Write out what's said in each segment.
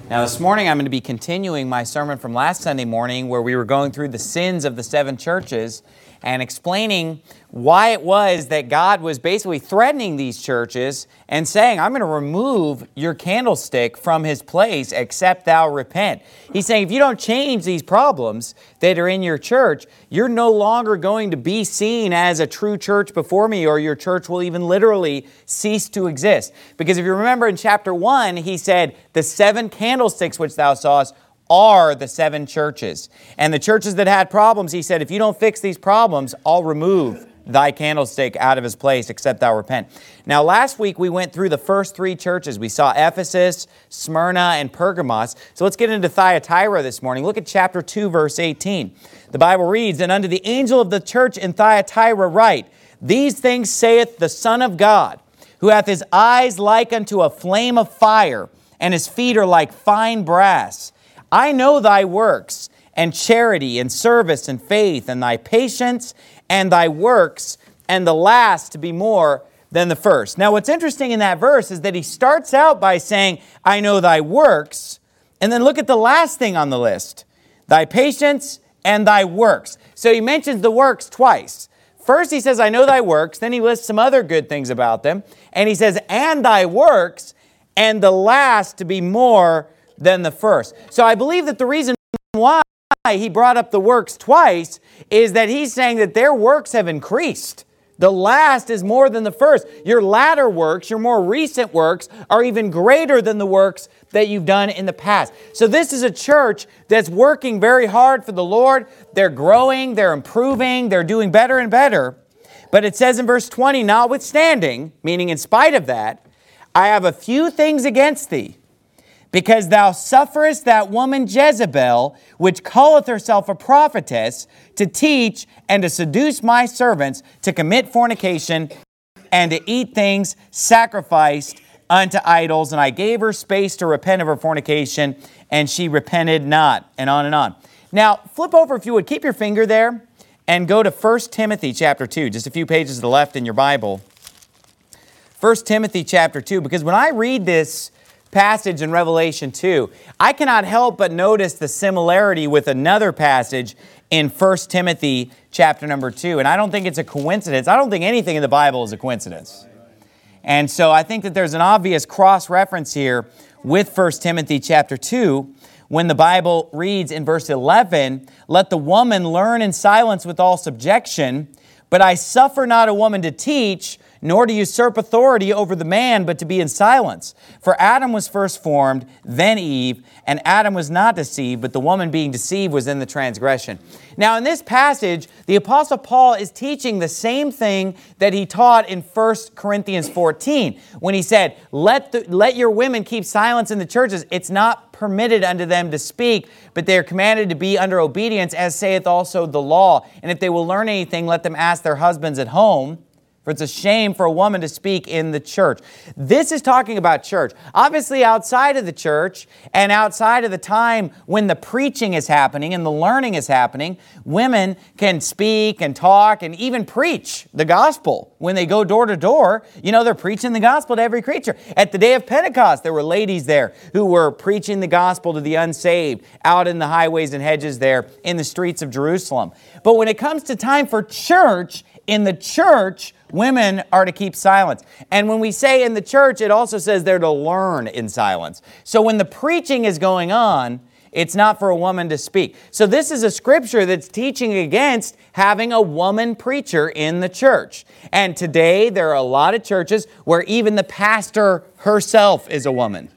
Now this morning I'm going to be continuing my sermon from last Sunday morning where we were going through the sins of the 7 churches and explaining why it was that God was basically threatening these churches and saying, I'm going to remove your candlestick from his place except thou repent. He's saying if you don't change these problems that are in your church, you're no longer going to be seen as a true church before me, or your church will even literally cease to exist. Because if you remember in chapter 1, he said, the 7 candlesticks which thou sawest are the 7 churches. And the churches that had problems, he said, if you don't fix these problems, I'll remove thy candlestick out of his place, except thou repent. Now, last week we went through the first 3 churches. We saw Ephesus, Smyrna, and Pergamos. So let's get into Thyatira this morning. Look at chapter 2, verse 18. The Bible reads, And unto the angel of the church in Thyatira write, These things saith the Son of God, who hath his eyes like unto a flame of fire, and his feet are like fine brass. I know thy works, and charity, and service, and faith, and thy patience, and thy works, and the last to be more than the first. Now what's interesting in that verse is that he starts out by saying, I know thy works, and then look at the last thing on the list, thy patience and thy works. So he mentions the works twice. First he says, I know thy works, then he lists some other good things about them, and he says, and thy works, and the last to be more than the first. So I believe that the reason why he brought up the works twice is that he's saying that their works have increased. The last is more than the first. Your latter works, your more recent works, are even greater than the works that you've done in the past. So this is a church that's working very hard for the Lord. They're growing, they're improving, they're doing better and better. But it says in verse 20, notwithstanding, meaning in spite of that, I have a few things against thee, because thou sufferest that woman Jezebel, which calleth herself a prophetess, to teach and to seduce my servants to commit fornication and to eat things sacrificed unto idols. And I gave her space to repent of her fornication, and she repented not. And on and on. Now, flip over if you would. Keep your finger there and go to 1 Timothy chapter 2, just a few pages to the left in your Bible. 1 Timothy chapter 2, because when I read this passage in Revelation 2, I cannot help but notice the similarity with another passage in 1 Timothy chapter number 2. And I don't think it's a coincidence. I don't think anything in the Bible is a coincidence. And so I think that there's an obvious cross-reference here with 1 Timothy chapter 2 when the Bible reads in verse 11, Let the woman learn in silence with all subjection, but I suffer not a woman to teach, nor to usurp authority over the man, but to be in silence. For Adam was first formed, then Eve, and Adam was not deceived, but the woman being deceived was in the transgression. Now in this passage, the Apostle Paul is teaching the same thing that he taught in 1 Corinthians 14, when he said, let your women keep silence in the churches. It's not permitted unto them to speak, but they are commanded to be under obedience, as saith also the law. And if they will learn anything, let them ask their husbands at home. For it's a shame for a woman to speak in the church. This is talking about church. Obviously, outside of the church and outside of the time when the preaching is happening and the learning is happening, women can speak and talk and even preach the gospel. When they go door to door, they're preaching the gospel to every creature. At the day of Pentecost, there were ladies there who were preaching the gospel to the unsaved out in the highways and hedges there in the streets of Jerusalem. But when it comes to time for church, in the church, women are to keep silence. And when we say in the church, it also says they're to learn in silence. So when the preaching is going on, it's not for a woman to speak. So this is a scripture that's teaching against having a woman preacher in the church. And today there are a lot of churches where even the pastor herself is a woman.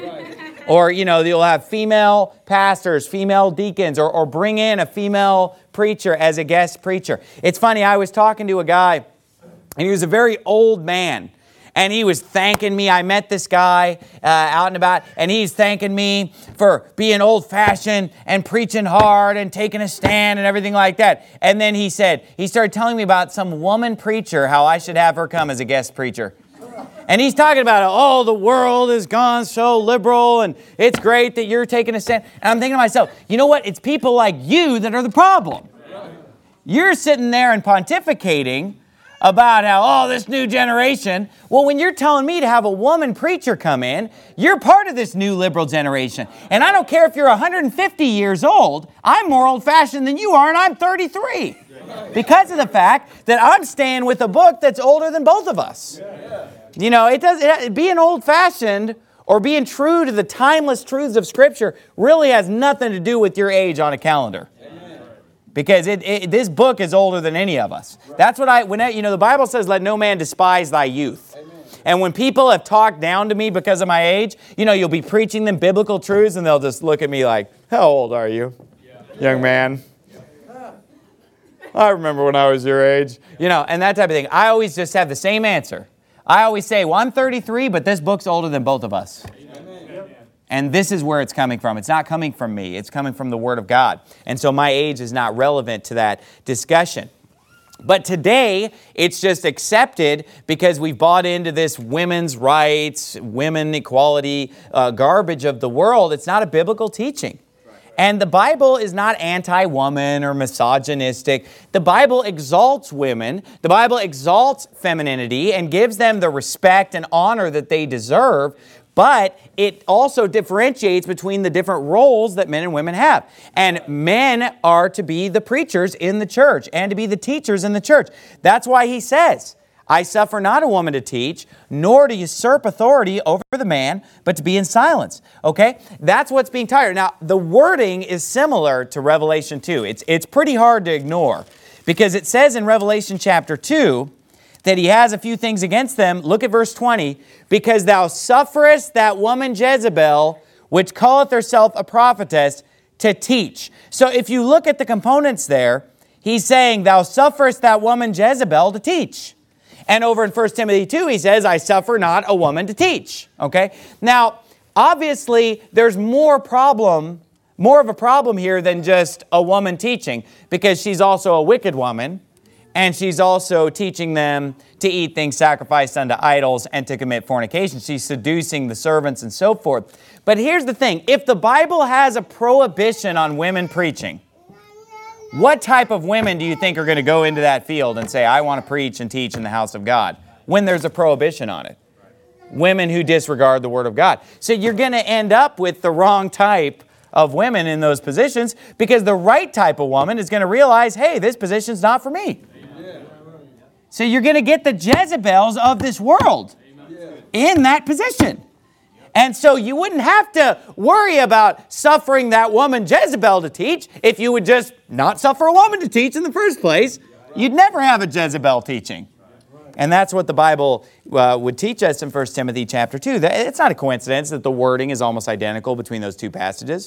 Or, you'll have female pastors, female deacons, or bring in a female preacher as a guest preacher. It's funny, I was talking to a guy, and he was a very old man. And he was thanking me. I met this guy out and about, and he's thanking me for being old-fashioned and preaching hard and taking a stand and everything like that. And then he started telling me about some woman preacher, how I should have her come as a guest preacher. And he's talking about, the world has gone so liberal, and it's great that you're taking a stand. And I'm thinking to myself, you know what? It's people like you that are the problem. You're sitting there and pontificating about how, oh, this new generation. Well, when you're telling me to have a woman preacher come in, you're part of this new liberal generation. And I don't care if you're 150 years old, I'm more old-fashioned than you are, and I'm 33. Because of the fact that I'm staying with a book that's older than both of us. You know, being old-fashioned or being true to the timeless truths of Scripture really has nothing to do with your age on a calendar. Because this book is older than any of us. That's what the Bible says, let no man despise thy youth. Amen. And when people have talked down to me because of my age, you'll be preaching them biblical truths and they'll just look at me like, how old are you, young man? I remember when I was your age. And that type of thing. I always just have the same answer. I always say, well, I'm 33, but this book's older than both of us. And this is where it's coming from. It's not coming from me. It's coming from the Word of God. And so my age is not relevant to that discussion. But today, it's just accepted because we've bought into this women's rights, women equality garbage of the world. It's not a biblical teaching. And the Bible is not anti-woman or misogynistic. The Bible exalts women. The Bible exalts femininity and gives them the respect and honor that they deserve. But it also differentiates between the different roles that men and women have. And men are to be the preachers in the church and to be the teachers in the church. That's why he says, I suffer not a woman to teach, nor to usurp authority over the man, but to be in silence. Okay? That's what's being taught here. Now, the wording is similar to Revelation 2. It's pretty hard to ignore because it says in Revelation chapter 2, that he has a few things against them. Look at verse 20. Because thou sufferest that woman Jezebel, which calleth herself a prophetess, to teach. So if you look at the components there, he's saying, thou sufferest that woman Jezebel to teach. And over in 1 Timothy 2, he says, I suffer not a woman to teach. Okay? Now, obviously, there's more of a problem here than just a woman teaching, because she's also a wicked woman. And she's also teaching them to eat things sacrificed unto idols and to commit fornication. She's seducing the servants and so forth. But here's the thing. If the Bible has a prohibition on women preaching, what type of women do you think are going to go into that field and say, I want to preach and teach in the house of God, when there's a prohibition on it? Women who disregard the Word of God. So you're going to end up with the wrong type of women in those positions, because the right type of woman is going to realize, hey, this position's not for me. So you're going to get the Jezebels of this world in that position. And so you wouldn't have to worry about suffering that woman Jezebel to teach if you would just not suffer a woman to teach in the first place. You'd never have a Jezebel teaching. And that's what the Bible would teach us in 1 Timothy chapter 2. It's not a coincidence that the wording is almost identical between those two passages.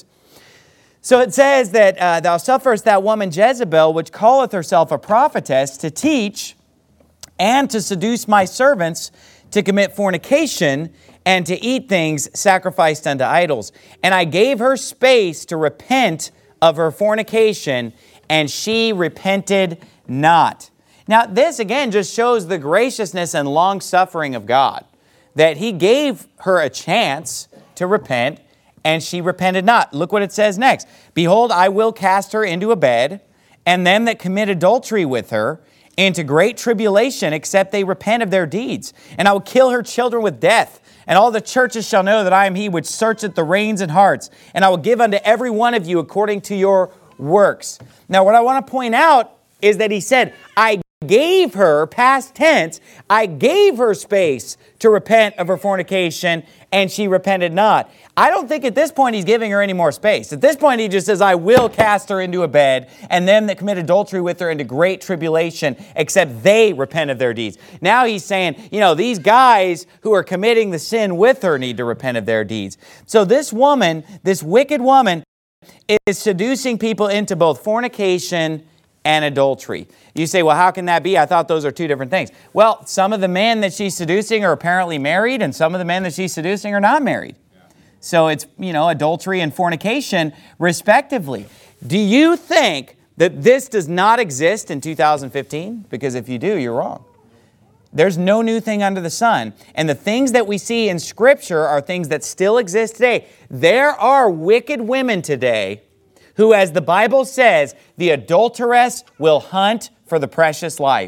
So it says that thou sufferest that woman Jezebel, which calleth herself a prophetess, to teach and to seduce my servants to commit fornication and to eat things sacrificed unto idols. And I gave her space to repent of her fornication, and she repented not. Now, this again just shows the graciousness and long-suffering of God, that He gave her a chance to repent, and she repented not. Look what it says next. Behold, I will cast her into a bed, and them that commit adultery with her into great tribulation, except they repent of their deeds. And I will kill her children with death. And all the churches shall know that I am He which searcheth the reins and hearts. And I will give unto every one of you according to your works. Now, what I want to point out is that he said, I gave her, past tense, I gave her space to repent of her fornication, and she repented not. I don't think at this point he's giving her any more space. At this point he just says, I will cast her into a bed, and them that commit adultery with her into great tribulation, except they repent of their deeds. Now he's saying, these guys who are committing the sin with her need to repent of their deeds. So this woman, this wicked woman, is seducing people into both fornication and adultery. You say, well, how can that be? I thought those are two different things. Well, some of the men that she's seducing are apparently married, and some of the men that she's seducing are not married. So it's, adultery and fornication, respectively. Do you think that this does not exist in 2015? Because if you do, you're wrong. There's no new thing under the sun. And the things that we see in Scripture are things that still exist today. There are wicked women today who, as the Bible says, the adulteress will hunt for the precious life.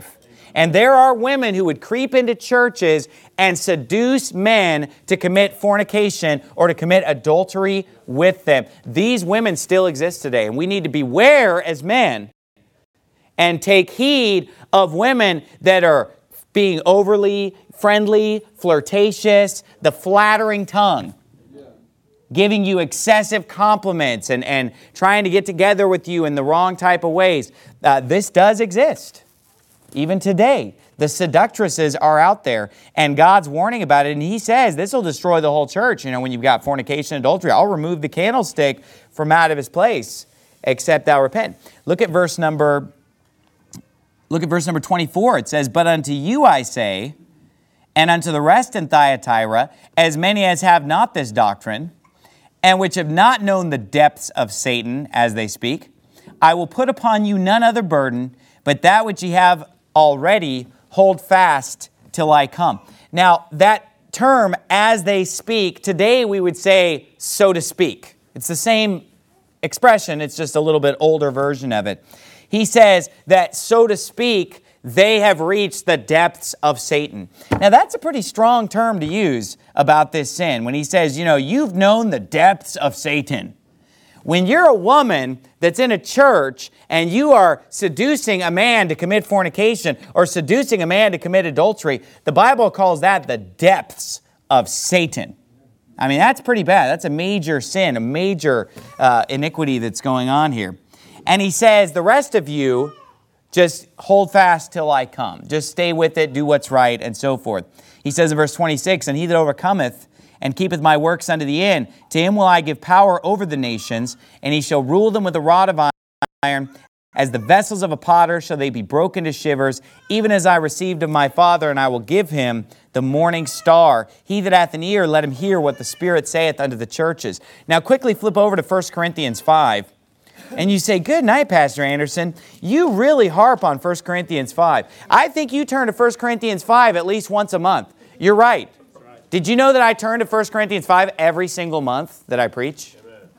And there are women who would creep into churches and seduce men to commit fornication or to commit adultery with them. These women still exist today, and we need to beware as men and take heed of women that are being overly friendly, flirtatious, the flattering tongue, giving you excessive compliments and trying to get together with you in the wrong type of ways. This does exist. Even today, the seductresses are out there, and God's warning about it, and He says this will destroy the whole church. You know, when you've got fornication and adultery, I'll remove the candlestick from out of his place, except thou repent. Look at verse number 24. It says, but unto you I say, and unto the rest in Thyatira, as many as have not this doctrine, and which have not known the depths of Satan, as they speak, I will put upon you none other burden, but that which ye have already, hold fast till I come. Now, that term, as they speak, today we would say, so to speak. It's the same expression, it's just a little bit older version of it. He says that, so to speak, they have reached the depths of Satan. Now, that's a pretty strong term to use about this sin. When he says, you know, you've known the depths of Satan. When you're a woman that's in a church and you are seducing a man to commit fornication or seducing a man to commit adultery, the Bible calls that the depths of Satan. I mean, that's pretty bad. That's a major sin, a major iniquity that's going on here. And he says, the rest of you, just hold fast till I come. Just stay with it, do what's right, and so forth. He says in verse 26, and he that overcometh and keepeth my works unto the end, to him will I give power over the nations, and he shall rule them with a rod of iron. As the vessels of a potter shall they be broken to shivers, even as I received of my Father, and I will give him the morning star. He that hath an ear, let him hear what the Spirit saith unto the churches. Now quickly flip over to 1 Corinthians 5. And you say, good night, Pastor Anderson. You really harp on 1 Corinthians 5. I think you turn to 1 Corinthians 5 at least once a month. You're right. Did you know that I turn to 1 Corinthians 5 every single month that I preach?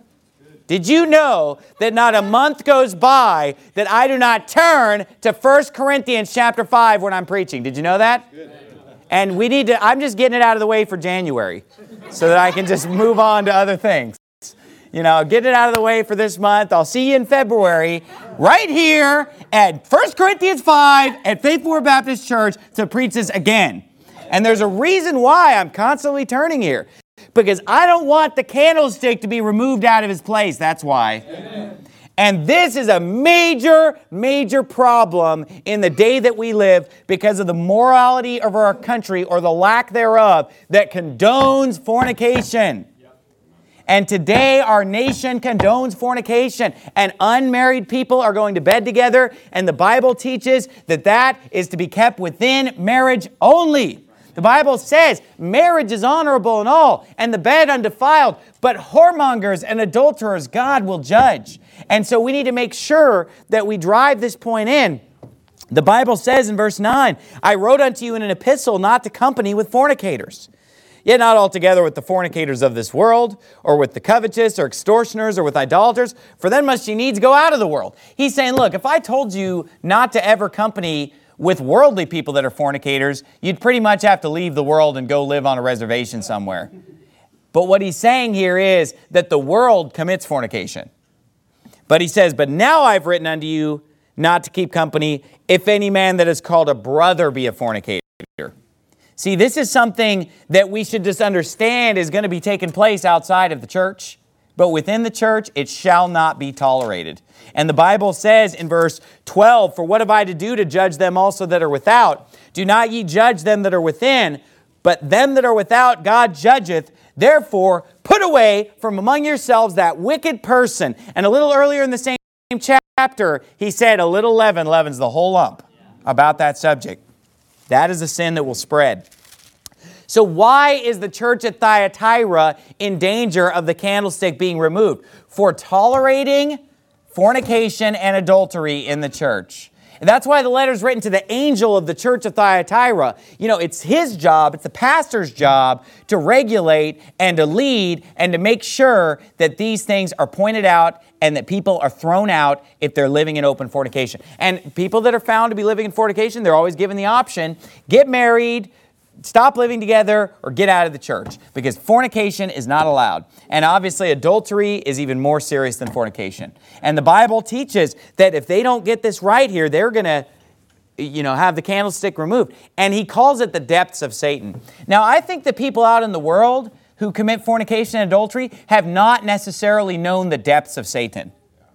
Did you know that not a month goes by that I do not turn to 1 Corinthians chapter 5 when I'm preaching? Did you know that? And I'm just getting it out of the way for January so that I can just move on to other things. You know, get it out of the way for this month. I'll see you in February right here at 1 Corinthians 5 at Faithful Word Baptist Church to preach this again. And there's a reason why I'm constantly turning here. Because I don't want the candlestick to be removed out of his place. That's why. Amen. And this is a major, major problem in the day that we live because of the morality of our country or the lack thereof that condones fornication. And today our nation condones fornication, and unmarried people are going to bed together, and the Bible teaches that that is to be kept within marriage only. The Bible says marriage is honorable and all, and the bed undefiled, but whoremongers and adulterers God will judge. And so we need to make sure that we drive this point in. The Bible says in verse 9, I wrote unto you in an epistle not to company with fornicators. Yet not altogether with the fornicators of this world, or with the covetous, or extortioners, or with idolaters, for then must ye needs go out of the world. He's saying, look, if I told you not to ever company with worldly people that are fornicators, you'd pretty much have to leave the world and go live on a reservation somewhere. But what he's saying here is that the world commits fornication. But he says, but now I've written unto you not to keep company, if any man that is called a brother be a fornicator. See, this is something that we should just understand is going to be taking place outside of the church. But within the church, it shall not be tolerated. And the Bible says in verse 12, for what have I to do to judge them also that are without? Do not ye judge them that are within, but them that are without God judgeth. Therefore, put away from among yourselves that wicked person. And a little earlier in the same chapter, he said a little leaven leavens the whole lump about that subject. That is a sin that will spread. So why is the church at Thyatira in danger of the candlestick being removed? For tolerating fornication and adultery in the church. And that's why the letter is written to the angel of the church of Thyatira. You know, it's his job, it's the pastor's job to regulate and to lead and to make sure that these things are pointed out and that people are thrown out if they're living in open fornication. And people that are found to be living in fornication, they're always given the option, get married, stop living together, or get out of the church, because fornication is not allowed. And obviously adultery is even more serious than fornication. And the Bible teaches that if they don't get this right here, they're going to, have the candlestick removed. And he calls it the depths of Satan. Now, I think the people out in the world who commit fornication and adultery have not necessarily known the depths of Satan.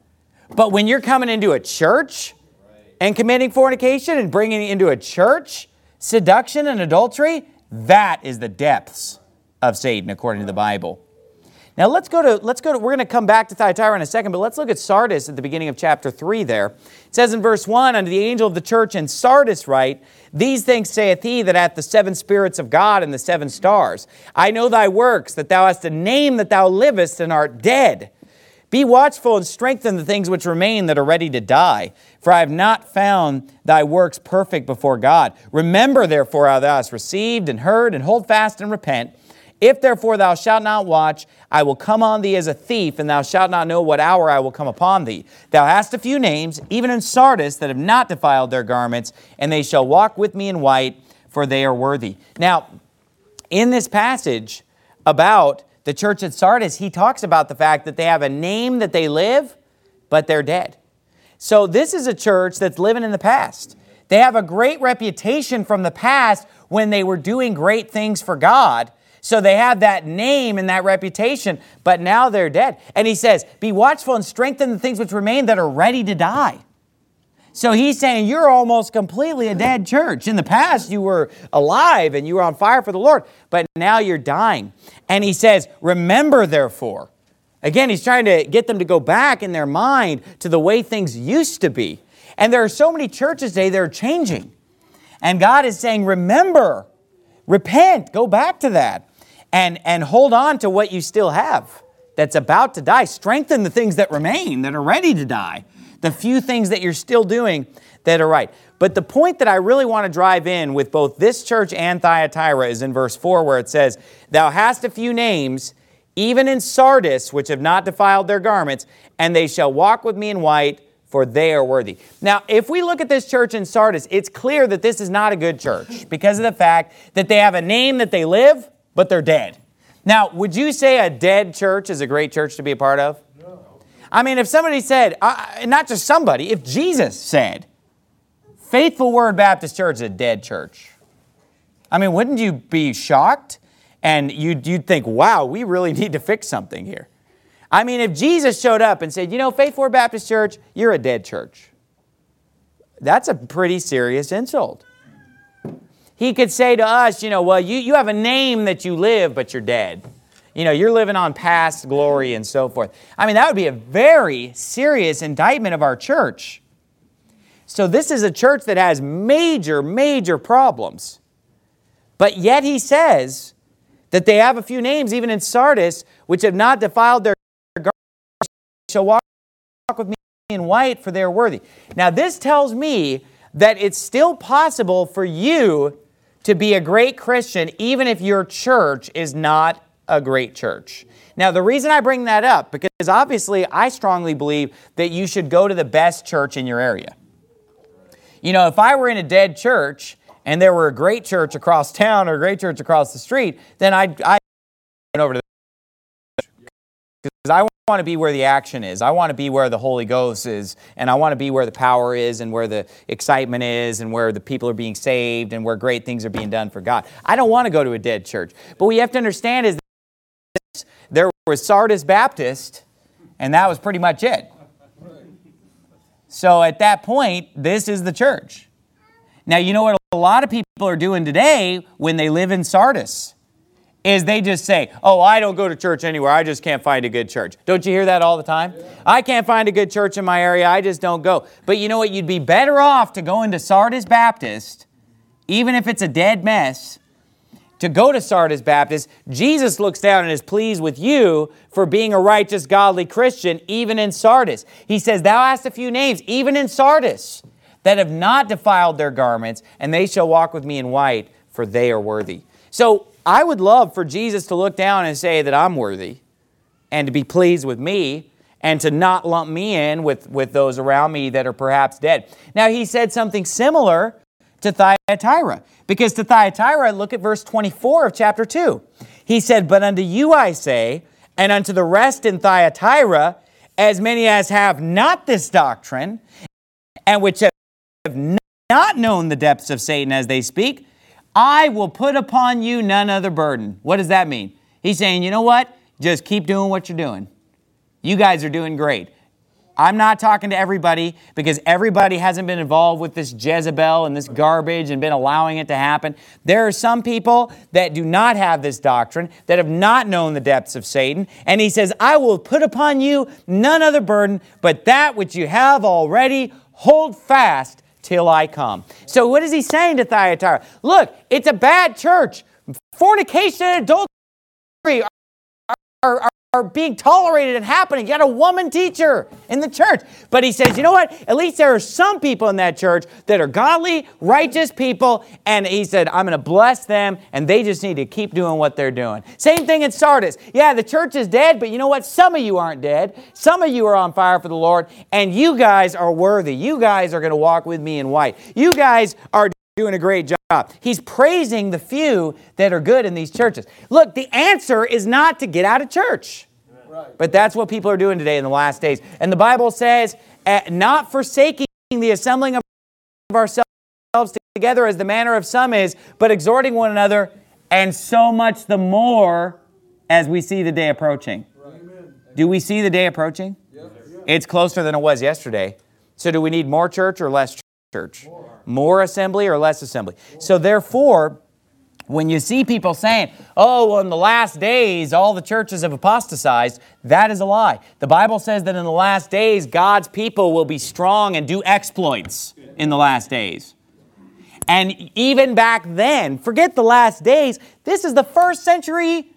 But when you're coming into a church and committing fornication and bringing it into a church, seduction and adultery, that is the depths of Satan, according to the Bible. Now we're going to come back to Thyatira in a second, but let's look at Sardis at the beginning of chapter 3 there. It says in verse 1, unto the angel of the church in Sardis write, these things saith he that hath the 7 spirits of God and the 7 stars. I know thy works, that thou hast a name that thou livest and art dead. Be watchful and strengthen the things which remain that are ready to die. For I have not found thy works perfect before God. Remember therefore how thou hast received and heard, and hold fast and repent. If therefore thou shalt not watch, I will come on thee as a thief, and thou shalt not know what hour I will come upon thee. Thou hast a few names, even in Sardis, that have not defiled their garments, and they shall walk with me in white, for they are worthy. Now, in this passage about the church at Sardis, he talks about the fact that they have a name that they live, but they're dead. So this is a church that's living in the past. They have a great reputation from the past when they were doing great things for God. So they have that name and that reputation, but now they're dead. And he says, be watchful and strengthen the things which remain that are ready to die. So he's saying you're almost completely a dead church. In the past, you were alive and you were on fire for the Lord, but now you're dying. And he says, remember therefore. Again, he's trying to get them to go back in their mind to the way things used to be. And there are so many churches today that are changing. And God is saying, remember, repent, go back to that. And hold on to what you still have that's about to die. Strengthen the things that remain, that are ready to die. The few things that you're still doing that are right. But the point that I really want to drive in with both this church and Thyatira is in verse 4, where it says, thou hast a few names, even in Sardis, which have not defiled their garments, and they shall walk with me in white, for they are worthy. Now, if we look at this church in Sardis, it's clear that this is not a good church because of the fact that they have a name that they live, but they're dead. Now, would you say a dead church is a great church to be a part of? I mean, if somebody said, not just somebody, if Jesus said, Faithful Word Baptist Church is a dead church, I mean, wouldn't you be shocked? And you'd think, wow, we really need to fix something here. I mean, if Jesus showed up and said, Faithful Word Baptist Church, you're a dead church. That's a pretty serious insult. He could say to us, well, you have a name that you live, but you're dead. You're living on past glory and so forth. I mean, that would be a very serious indictment of our church. So this is a church that has major, major problems. But yet he says that they have a few names, even in Sardis, which have not defiled their garments, shall walk with me in white, for they are worthy. Now this tells me that it's still possible for you to be a great Christian, even if your church is not a great church. Now, the reason I bring that up, because obviously I strongly believe that you should go to the best church in your area. If I were in a dead church and there were a great church across town or a great church across the street, then I'd go over to the church. Because I want to be where the action is. I want to be where the Holy Ghost is, and I want to be where the power is and where the excitement is and where the people are being saved and where great things are being done for God. I don't want to go to a dead church. But what you have to understand is there was Sardis Baptist, and that was pretty much it. So at that point, this is the church. Now, you know what a lot of people are doing today when they live in Sardis is they just say, oh, I don't go to church anywhere. I just can't find a good church. Don't you hear that all the time? Yeah. I can't find a good church in my area. I just don't go. But you know what? You'd be better off to go into Sardis Baptist, even if it's a dead mess, to go to Sardis Baptist. Jesus looks down and is pleased with you for being a righteous, godly Christian, even in Sardis. He says, thou hast a few names, even in Sardis. that have not defiled their garments, and they shall walk with me in white, for they are worthy. So I would love for Jesus to look down and say that I'm worthy, and to be pleased with me, and to not lump me in with those around me that are perhaps dead. Now, he said something similar to Thyatira, because to Thyatira, look at verse 24 of chapter 2. He said, but unto you I say, and unto the rest in Thyatira, as many as have not this doctrine, and which have not known the depths of Satan as they speak, I will put upon you none other burden. What does that mean? He's saying, you know what? Just keep doing what you're doing. You guys are doing great. I'm not talking to everybody, because everybody hasn't been involved with this Jezebel and this garbage and been allowing it to happen. There are some people that do not have this doctrine, that have not known the depths of Satan. And he says, I will put upon you none other burden, but that which you have already, hold fast till I come. So what is he saying to Thyatira? Look, it's a bad church. Fornication and adultery are being tolerated and happening. You got a woman teacher in the church. But he says, you know what? At least there are some people in that church that are godly, righteous people. And he said, I'm going to bless them, and they just need to keep doing what they're doing. Same thing in Sardis. Yeah, the church is dead, but you know what? Some of you aren't dead. Some of you are on fire for the Lord, and you guys are worthy. You guys are going to walk with me in white. You guys are doing a great job. He's praising the few that are good in these churches. Look, the answer is not to get out of church. But that's what people are doing today in the last days. And the Bible says, not forsaking the assembling of ourselves together as the manner of some is, but exhorting one another, and so much the more as we see the day approaching. Do we see the day approaching? It's closer than it was yesterday. So do we need more church or less church? More assembly or less assembly? So therefore, when you see people saying, oh, well, in the last days, all the churches have apostatized, that is a lie. The Bible says that in the last days, God's people will be strong and do exploits in the last days. And even back then, forget the last days, this is the 1st century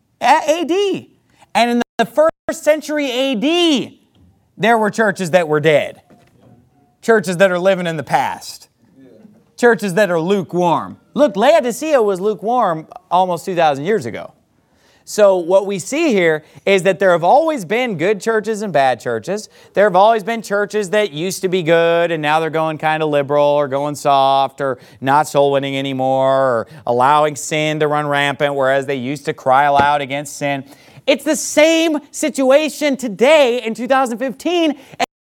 AD. And in the 1st century AD, there were churches that were dead. Churches that are living in the past. Churches that are lukewarm. Look, Laodicea was lukewarm almost 2,000 years ago. So what we see here is that there have always been good churches and bad churches. There have always been churches that used to be good and now they're going kind of liberal or going soft or not soul winning anymore or allowing sin to run rampant, whereas they used to cry aloud against sin. It's the same situation today in 2015 in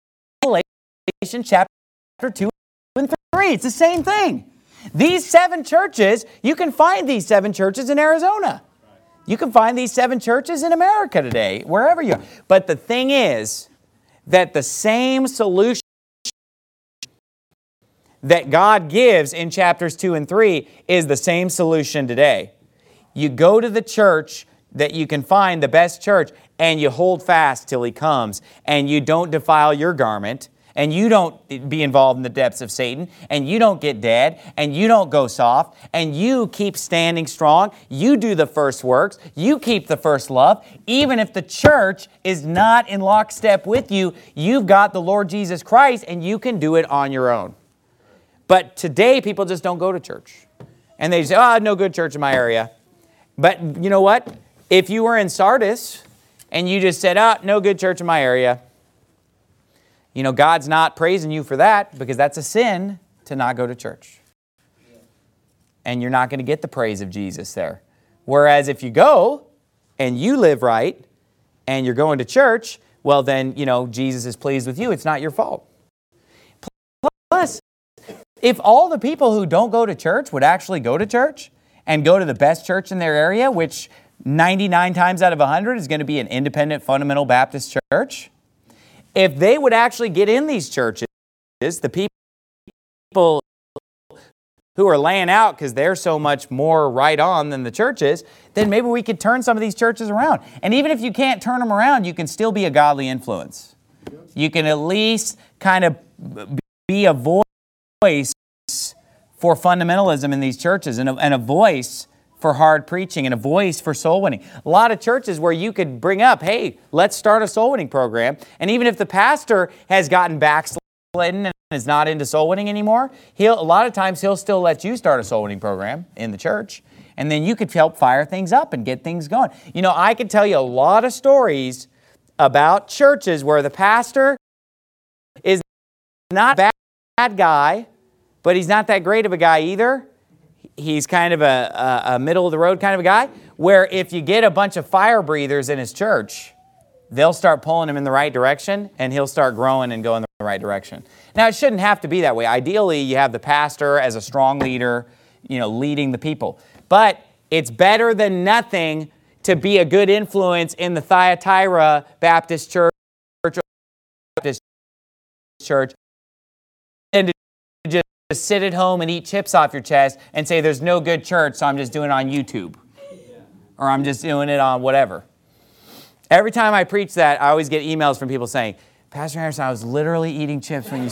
Revelation chapter 2 and 3. It's the same thing. These 7 churches, you can find these 7 churches in Arizona. You can find these 7 churches in America today, wherever you are. But the thing is that the same solution that God gives in chapters 2 and 3 is the same solution today. You go to the church that you can find, the best church, and you hold fast till He comes, and you don't defile your garment, and you don't be involved in the depths of Satan, and you don't get dead, and you don't go soft, and you keep standing strong. You do the first works. You keep the first love. Even if the church is not in lockstep with you, you've got the Lord Jesus Christ, and you can do it on your own. But today, people just don't go to church. And they say, oh, no good church in my area. But you know what? If you were in Sardis, and you just said, oh, no good church in my area, you know, God's not praising you for that because that's a sin to not go to church. And you're not going to get the praise of Jesus there. Whereas if you go and you live right and you're going to church, well then, you know, Jesus is pleased with you. It's not your fault. Plus, if all the people who don't go to church would actually go to church and go to the best church in their area, which 99 times out of 100 is going to be an independent fundamental Baptist church, if they would actually get in these churches, the people who are laying out because they're so much more right on than the churches, then maybe we could turn some of these churches around. And even if you can't turn them around, you can still be a godly influence. You can at least kind of be a voice for fundamentalism in these churches and a voice for hard preaching and a voice for soul winning. A lot of churches where you could bring up, hey, let's start a soul winning program. And even if the pastor has gotten backslidden and is not into soul winning anymore, a lot of times he'll still let you start a soul winning program in the church. And then you could help fire things up and get things going. You know, I could tell you a lot of stories about churches where the pastor is not a bad guy, but he's not that great of a guy either. He's kind of a middle-of-the-road kind of a guy, where if you get a bunch of fire breathers in his church, they'll start pulling him in the right direction, and he'll start growing and going in the right direction. Now, it shouldn't have to be that way. Ideally, you have the pastor as a strong leader, you know, leading the people. But it's better than nothing to be a good influence in the Thyatira Baptist Church and to just sit at home and eat chips off your chest and say there's no good church, so I'm just doing it on YouTube. Or I'm just doing it on whatever. Every time I preach that, I always get emails from people saying, Pastor Harrison, I was literally eating chips when you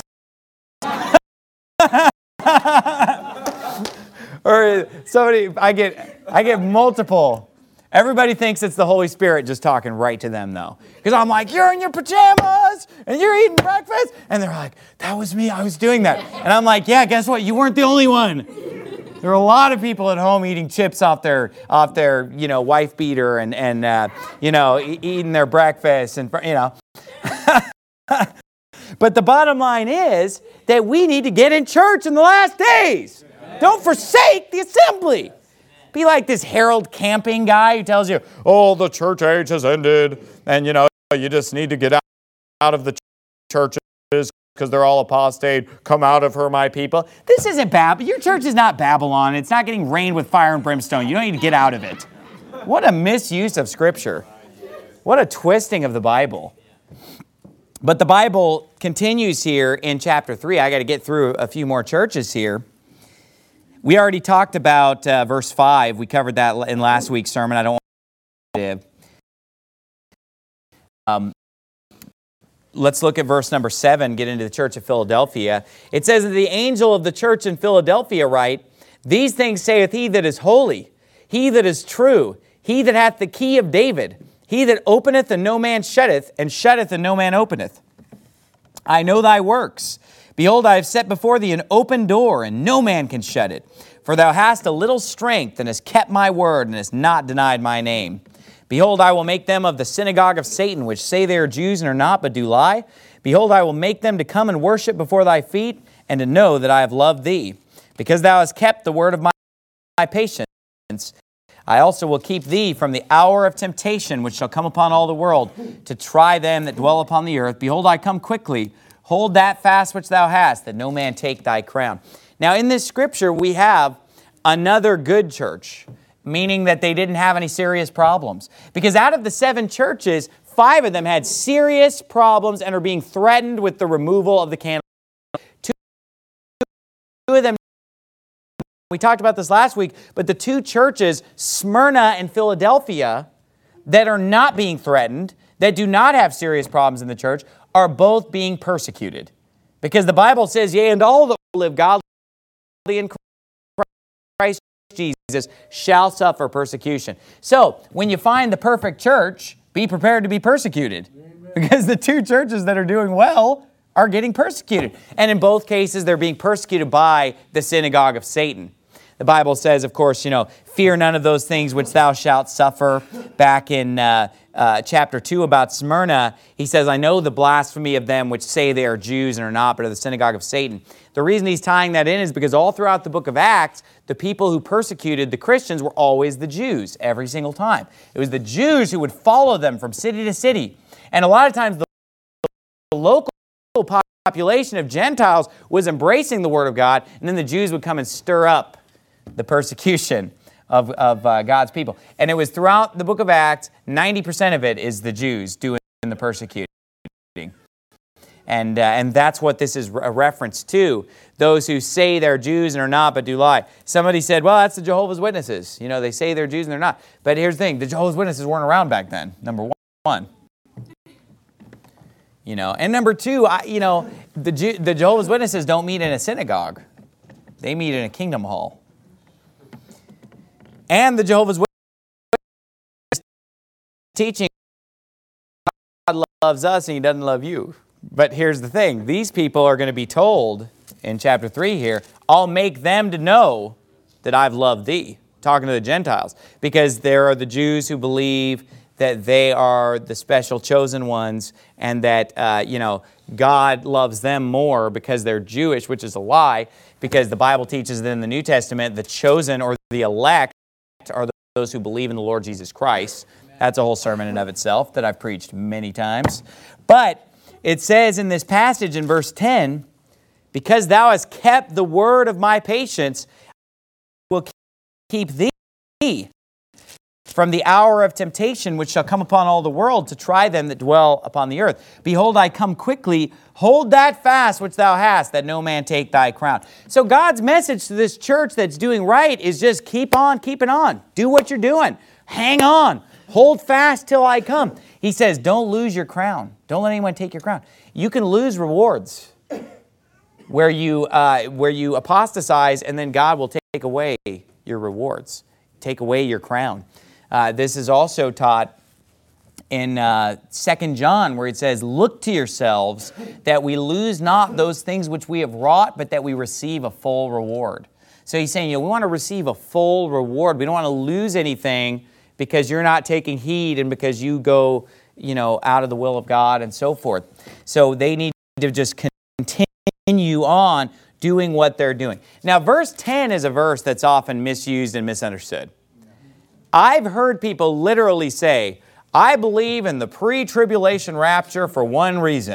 or somebody, I get multiple. Everybody thinks it's the Holy Spirit just talking right to them, though. Because I'm like, you're in your pajamas, and you're eating breakfast. And they're like, that was me, I was doing that. And I'm like, yeah, guess what? You weren't the only one. There are a lot of people at home eating chips off their you know, wife beater and you know, eating their breakfast and, you know. But the bottom line is that we need to get in church in the last days. Don't forsake the assembly. Be like this Harold Camping guy who tells you, oh, the church age has ended, and, you know, you just need to get out of the churches because they're all apostate. Come out of her, my people. This isn't Babylon. Your church is not Babylon. It's not getting rained with fire and brimstone. You don't need to get out of it. What a misuse of Scripture. What a twisting of the Bible. But the Bible continues here in chapter 3. I got to get through a few more churches here. We already talked about verse 5. We covered that in last week's sermon. I don't want to let's look at verse number 7, get into the church of Philadelphia. It says that the angel of the church in Philadelphia write, these things saith he that is holy, he that is true, he that hath the key of David, he that openeth and no man shutteth, and shutteth and no man openeth. I know thy works. Behold, I have set before thee an open door, and no man can shut it. For thou hast a little strength, and hast kept my word, and hast not denied my name. Behold, I will make them of the synagogue of Satan, which say they are Jews and are not, but do lie. Behold, I will make them to come and worship before thy feet, and to know that I have loved thee. Because thou hast kept the word of my patience, I also will keep thee from the hour of temptation, which shall come upon all the world, to try them that dwell upon the earth. Behold, I come quickly. Hold that fast which thou hast, that no man take thy crown. Now, in this scripture, we have another good church, meaning that they didn't have any serious problems. Because out of the 7 churches, 5 of them had serious problems and are being threatened with the removal of the candle. 2 of them, we talked about this last week, but the 2 churches, Smyrna and Philadelphia, that are not being threatened, that do not have serious problems in the church, are both being persecuted. Because the Bible says, yea, and all that live godly in Christ Jesus shall suffer persecution. So, when you find the perfect church, be prepared to be persecuted. Amen. Because the 2 churches that are doing well are getting persecuted. And in both cases, they're being persecuted by the synagogue of Satan. The Bible says, of course, you know, fear none of those things which thou shalt suffer. Back in chapter 2 about Smyrna, he says, I know the blasphemy of them which say they are Jews and are not, but are the synagogue of Satan. The reason he's tying that in is because all throughout the book of Acts, the people who persecuted the Christians were always the Jews, every single time. It was the Jews who would follow them from city to city. And a lot of times the local population of Gentiles was embracing the Word of God, and then the Jews would come and stir up the persecution of God's people. And it was throughout the book of Acts, 90% of it is the Jews doing the persecuting. And that's what this is a reference to. Those who say they're Jews and are not, but do lie. Somebody said, well, that's the Jehovah's Witnesses. You know, they say they're Jews and they're not. But here's the thing, the Jehovah's Witnesses weren't around back then, number one. You know, and number 2, the Jehovah's Witnesses don't meet in a synagogue. They meet in a kingdom hall. And the Jehovah's Witnesses teaching God loves us and He doesn't love you. But here's the thing. These people are going to be told in chapter 3 here, I'll make them to know that I've loved thee. Talking to the Gentiles. Because there are the Jews who believe that they are the special chosen ones and that, God loves them more because they're Jewish, which is a lie, because the Bible teaches that in the New Testament, the chosen or the elect are those who believe in the Lord Jesus Christ. That's a whole sermon in of itself that I've preached many times. But it says in this passage in verse 10, because thou hast kept the word of my patience, I will keep thee from the hour of temptation which shall come upon all the world to try them that dwell upon the earth. Behold, I come quickly. Hold that fast which thou hast, that no man take thy crown. So God's message to this church that's doing right is just keep on keeping on. Do what you're doing. Hang on. Hold fast till I come. He says, don't lose your crown. Don't let anyone take your crown. You can lose rewards where you apostatize, and then God will take away your rewards, take away your crown. This is also taught in 2 John, where it says, look to yourselves that we lose not those things which we have wrought, but that we receive a full reward. So he's saying, we want to receive a full reward. We don't want to lose anything because you're not taking heed and because you go, out of the will of God and so forth. So they need to just continue on doing what they're doing. Now, verse 10 is a verse that's often misused and misunderstood. I've heard people literally say, I believe in the pre-tribulation rapture for one reason.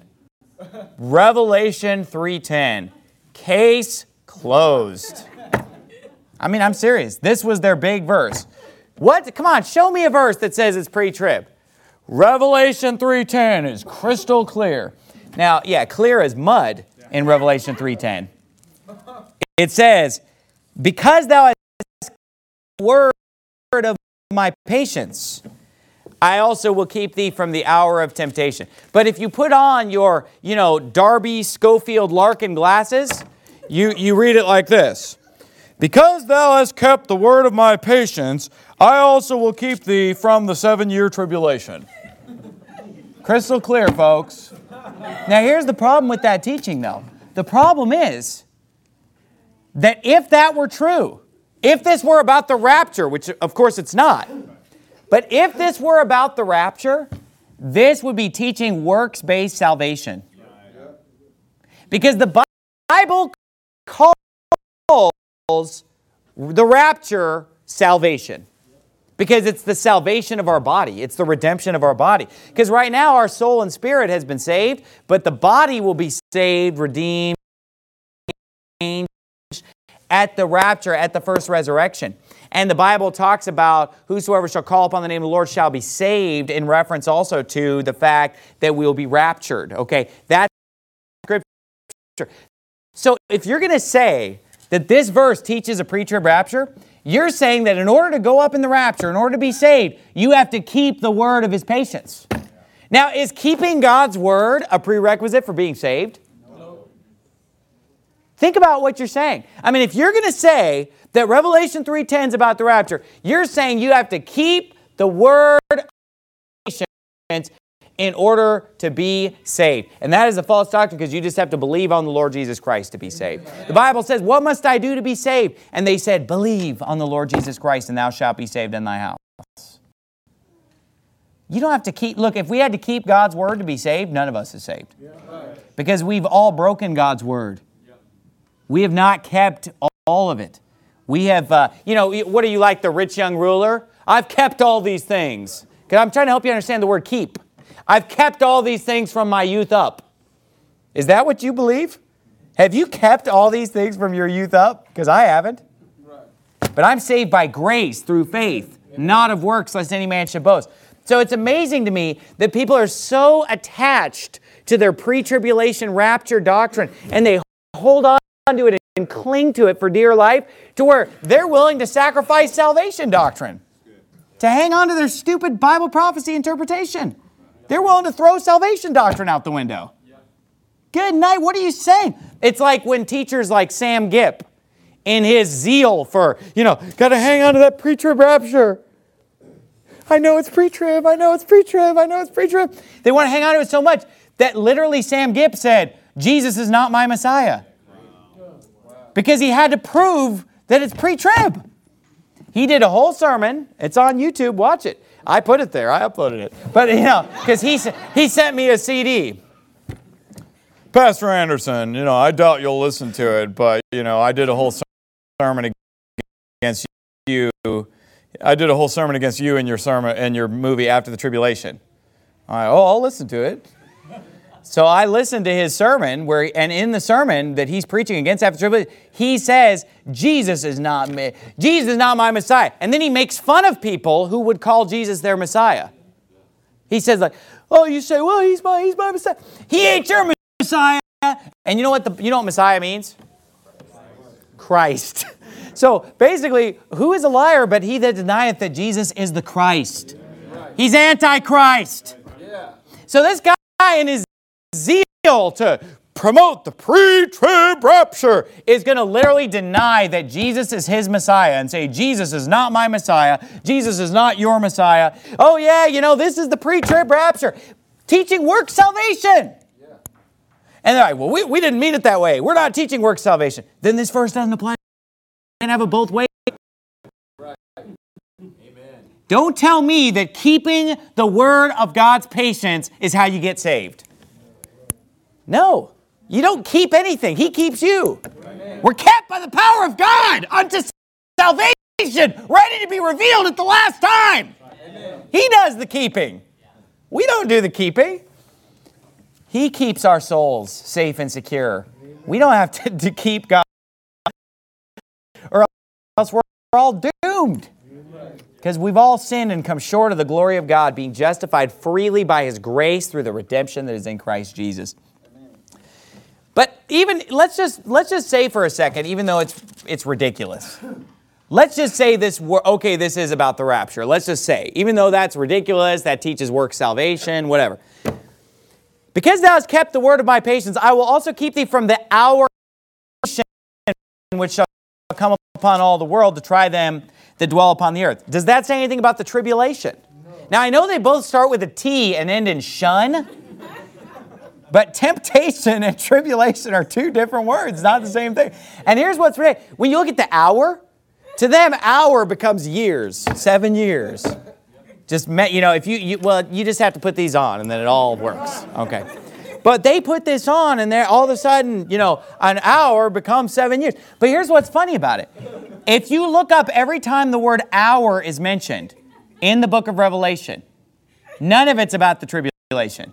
Revelation 3:10. Case closed. I mean, I'm serious. This was their big verse. What? Come on, show me a verse that says it's pre-trib. Revelation 3:10 is crystal clear. Now, clear as mud in Revelation 3:10. It says, because thou hast word of my patience, I also will keep thee from the hour of temptation. But if you put on your, Darby Schofield Larkin glasses, you read it like this. Because thou hast kept the word of my patience, I also will keep thee from the 7-year tribulation. Crystal clear, folks. Now here's the problem with that teaching, though. The problem is that if that were true, if this were about the rapture, which of course it's not, but if this were about the rapture, this would be teaching works-based salvation. Because the Bible calls the rapture salvation. Because it's the salvation of our body. It's the redemption of our body. Because right now our soul and spirit has been saved, but the body will be saved, redeemed, changed at the rapture, at the first resurrection. And the Bible talks about whosoever shall call upon the name of the Lord shall be saved, in reference also to the fact that we'll be raptured. Okay, that's Scripture. So if you're going to say that this verse teaches a pre-trib rapture, you're saying that in order to go up in the rapture, in order to be saved, you have to keep the word of His patience. Now, is keeping God's word a prerequisite for being saved? No. Think about what you're saying. I mean, if you're going to say that Revelation 3:10 is about the rapture, you're saying you have to keep the word of patience in order to be saved. And that is a false doctrine, because you just have to believe on the Lord Jesus Christ to be saved. The Bible says, what must I do to be saved? And they said, believe on the Lord Jesus Christ and thou shalt be saved in thy house. You don't have to keep, look, if we had to keep God's word to be saved, none of us is saved. Because we've all broken God's word. We have not kept all of it. We have, what are you like, the rich young ruler? I've kept all these things. Because I'm trying to help you understand the word keep. I've kept all these things from my youth up. Is that what you believe? Have you kept all these things from your youth up? Because I haven't. But I'm saved by grace through faith, not of works, lest any man should boast. So it's amazing to me that people are so attached to their pre-tribulation rapture doctrine, and they hold on to it and cling to it for dear life, to where they're willing to sacrifice salvation doctrine to hang on to their stupid Bible prophecy interpretation. They're willing to throw salvation doctrine out the window. Good night. What are you saying? It's like when teachers like Sam Gipp, in his zeal for, got to hang on to that pre-trib rapture. I know it's pre-trib. I know it's pre-trib. I know it's pre-trib. They want to hang on to it so much. that literally Sam Gipp said, Jesus is not my Messiah. Because he had to prove that it's pre-trib. He did a whole sermon. It's on YouTube. Watch it. I put it there. I uploaded it. But, because he sent me a CD. Pastor Anderson, I doubt you'll listen to it, but, I did a whole sermon against you. I did a whole sermon against you in your sermon and your movie After the Tribulation. I'll listen to it. So I listened to his sermon, and in the sermon that he's preaching against after tribulation, he says, Jesus is not my Messiah. And then he makes fun of people who would call Jesus their Messiah. He says you say, well, he's my Messiah. He ain't your Messiah. And you know what Messiah means? Christ. So basically, who is a liar but he that denieth that Jesus is the Christ? He's Antichrist. So this guy in his zeal to promote the pre-trib rapture is going to literally deny that Jesus is his Messiah and say, Jesus is not my Messiah. Jesus is not your Messiah. Oh yeah, this is the pre-trib rapture. Teaching work salvation. Yeah. And they're like, well, we didn't mean it that way. We're not teaching work salvation. Then this verse doesn't apply. You can't have it both ways. Right. Amen. Don't tell me that keeping the word of God's patience is how you get saved. No, you don't keep anything. He keeps you. Amen. We're kept by the power of God unto salvation, ready to be revealed at the last time. Amen. He does the keeping. We don't do the keeping. He keeps our souls safe and secure. We don't have to keep God, or else we're all doomed. Because we've all sinned and come short of the glory of God, being justified freely by His grace through the redemption that is in Christ Jesus. But even let's just say for a second, even though it's ridiculous, let's just say this is about the rapture. Let's just say, even though that's ridiculous, that teaches work salvation, whatever. Because thou hast kept the word of my patience, I will also keep thee from the hour which shall come upon all the world to try them that dwell upon the earth. Does that say anything about the tribulation? No. Now I know they both start with a T and end in shun. But temptation and tribulation are two different words, not the same thing. And here's what's ridiculous. When you look at the hour, to them, hour becomes years, 7 years. Just, if you just have to put these on and then it all works. Okay. But they put this on and all of a sudden, an hour becomes 7 years. But here's what's funny about it. If you look up every time the word hour is mentioned in the book of Revelation, none of it's about the tribulation.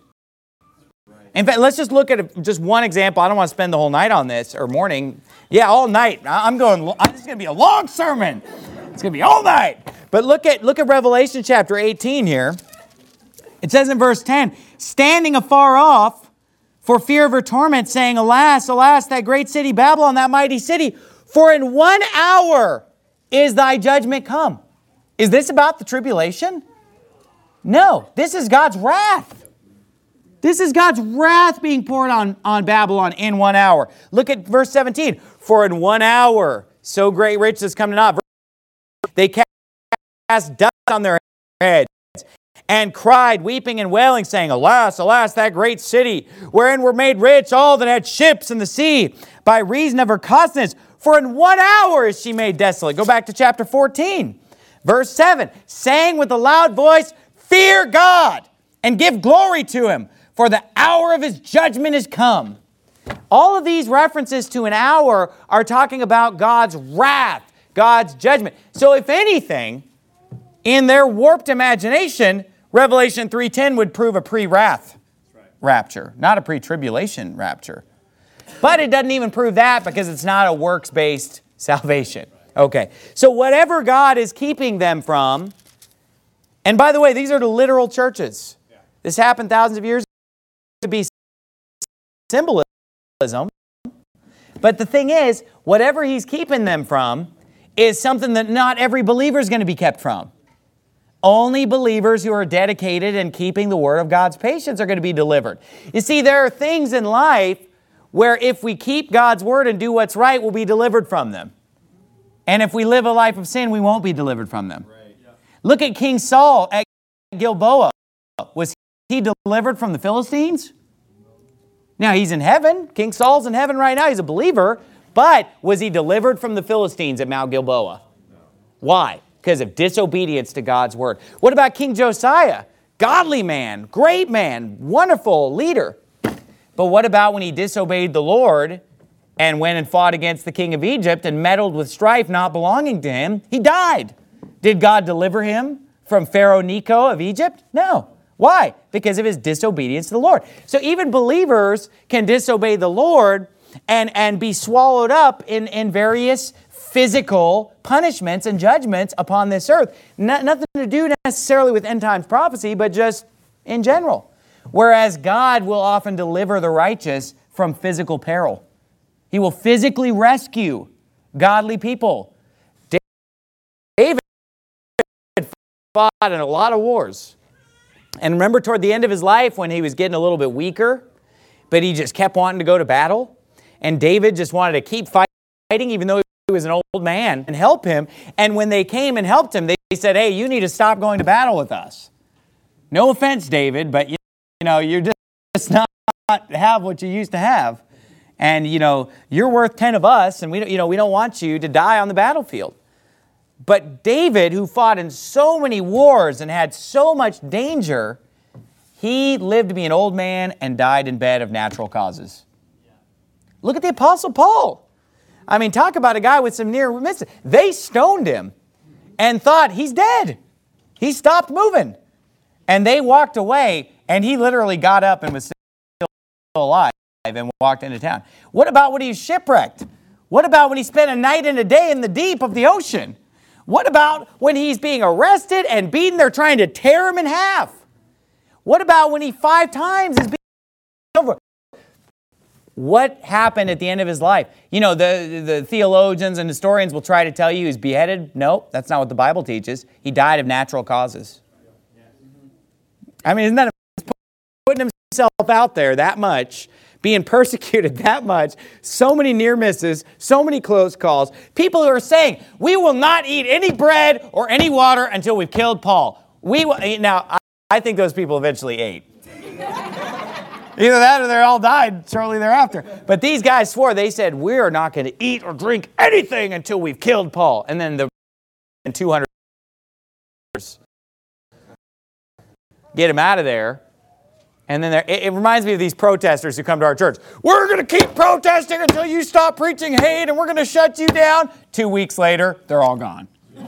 In fact, let's just look at just one example. I don't want to spend the whole night on this, or morning. Yeah, all night. This is going to be a long sermon. It's going to be all night. But look at Revelation chapter 18 here. It says in verse 10, standing afar off for fear of her torment, saying, alas, alas, that great city Babylon, that mighty city, for in 1 hour is thy judgment come. Is this about the tribulation? No, this is God's wrath. This is God's wrath being poured on Babylon in 1 hour. Look at verse 17. For in 1 hour, so great riches come to naught. They cast dust on their heads and cried, weeping and wailing, saying, alas, alas, that great city, wherein were made rich all that had ships in the sea, by reason of her costliness. For in 1 hour is she made desolate. Go back to chapter 14, verse 7. Saying with a loud voice, fear God, and give glory to Him, for the hour of His judgment is come. All of these references to an hour are talking about God's wrath, God's judgment. So if anything, in their warped imagination, Revelation 3:10 would prove a pre-wrath rapture, not a pre-tribulation rapture. But it doesn't even prove that because it's not a works-based salvation. Okay, so whatever God is keeping them from, and by the way, these are the literal churches. This happened thousands of years ago. To be symbolism. But the thing is, whatever He's keeping them from is something that not every believer is going to be kept from. Only believers who are dedicated and keeping the word of God's patience are going to be delivered. You see, there are things in life where if we keep God's word and do what's right, we'll be delivered from them. And if we live a life of sin, we won't be delivered from them. Right. Yeah. Look at King Saul at Gilboa. Was he delivered from the Philistines? Now, he's in heaven. King Saul's in heaven right now. He's a believer. But was he delivered from the Philistines at Mount Gilboa? No. Why? Because of disobedience to God's word. What about King Josiah? Godly man, great man, wonderful leader. But what about when he disobeyed the Lord and went and fought against the king of Egypt and meddled with strife not belonging to him? He died. Did God deliver him from Pharaoh Necho of Egypt? No. Why? Because of his disobedience to the Lord. So even believers can disobey the Lord and be swallowed up in various physical punishments and judgments upon this earth. Nothing to do necessarily with end times prophecy, but just in general. Whereas God will often deliver the righteous from physical peril. He will physically rescue godly people. David fought in a lot of wars. And remember toward the end of his life when he was getting a little bit weaker, but he just kept wanting to go to battle. And David just wanted to keep fighting even though he was an old man and help him. And when they came and helped him, they said, hey, you need to stop going to battle with us. No offense, David, but you know, you're just not have what you used to have. And, you know, you're worth 10 of us, and we don't want you to die on the battlefield. But David, who fought in so many wars and had so much danger, he lived to be an old man and died in bed of natural causes. Look at the Apostle Paul. I mean, talk about a guy with some near misses. They stoned him and thought he's dead. He stopped moving. And they walked away, and he literally got up and was still alive and walked into town. What about when he was shipwrecked? What about when he spent a night and a day in the deep of the ocean? What about when he's being arrested and beaten? They're trying to tear him in half. What about when he 5 times is being over? What happened at the end of his life? You know, the theologians and historians will try to tell you he's beheaded. No, that's not what the Bible teaches. He died of natural causes. I mean, isn't that putting himself out there that much, being persecuted that much, so many near misses, so many close calls, people who are saying, we will not eat any bread or any water until we've killed Paul. Now, I think those people eventually ate. Either that or they all died shortly thereafter. But these guys swore, they said, we are not going to eat or drink anything until we've killed Paul. And then in 200 years, get him out of there. And then it reminds me of these protesters who come to our church. We're going to keep protesting until you stop preaching hate and we're going to shut you down. 2 weeks later, they're all gone.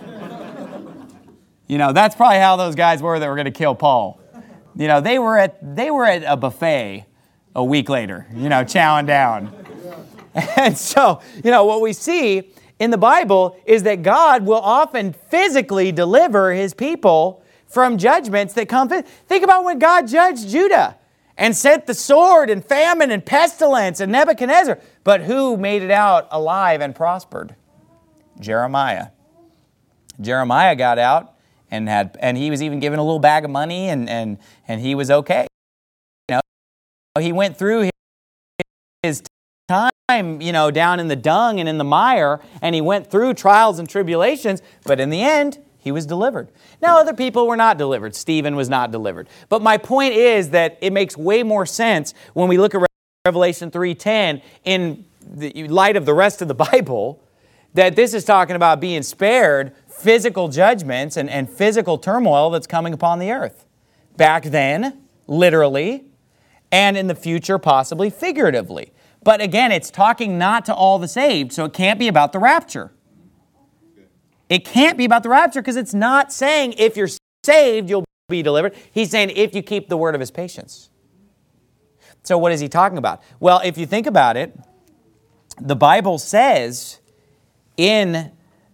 You know, that's probably how those guys were that were going to kill Paul. You know, they were at a buffet a week later, you know, chowing down. And so, you know, what we see in the Bible is that God will often physically deliver his people from judgments that come. Think about when God judged Judah and sent the sword and famine and pestilence and Nebuchadnezzar. But who made it out alive and prospered? Jeremiah. Jeremiah got out and he was even given a little bag of money and he was okay. You know, he went through his time, you know, down in the dung and in the mire, and he went through trials and tribulations, but in the end, he was delivered. Now, other people were not delivered. Stephen was not delivered. But my point is that it makes way more sense when we look at Revelation 3:10 in the light of the rest of the Bible, that this is talking about being spared physical judgments and physical turmoil that's coming upon the earth. Back then, literally, and in the future, possibly figuratively. But again, it's talking not to all the saved, so it can't be about the rapture. It can't be about the rapture because it's not saying if you're saved, you'll be delivered. He's saying if you keep the word of his patience. So what is he talking about? Well, if you think about it, the Bible says in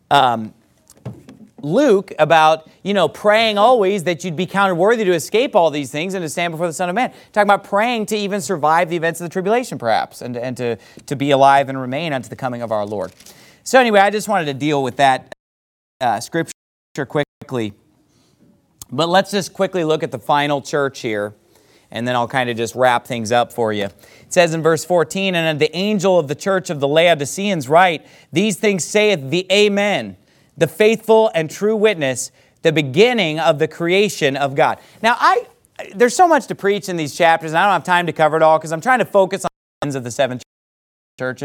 Luke about, you know, praying always that you'd be counted worthy to escape all these things and to stand before the Son of Man. Talking about praying to even survive the events of the tribulation, perhaps, and to be alive and remain unto the coming of our Lord. So anyway, I just wanted to deal with that scripture quickly. But let's just quickly look at the final church here, and then I'll kind of just wrap things up for you. It says in verse 14, and the angel of the church of the Laodiceans write, these things saith the Amen, the faithful and true witness, the beginning of the creation of God. Now, there's so much to preach in these chapters, and I don't have time to cover it all because I'm trying to focus on the ends of the 7 churches.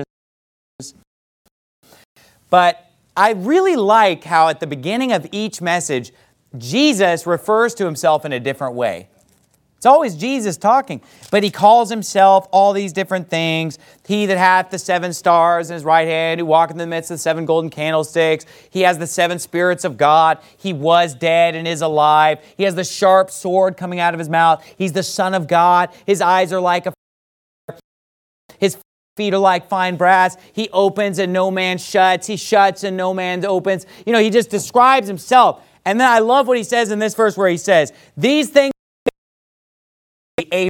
But I really like how at the beginning of each message, Jesus refers to himself in a different way. It's always Jesus talking, but he calls himself all these different things. He that hath the 7 stars in his right hand, who walketh in the midst of the 7 golden candlesticks. He has the 7 spirits of God. He was dead and is alive. He has the sharp sword coming out of his mouth. He's the Son of God. His eyes are like a fire. His feet are like fine brass. He opens and no man shuts. He shuts and no man opens. He just describes himself. And then I love what he says in this verse where he says, these things Amen.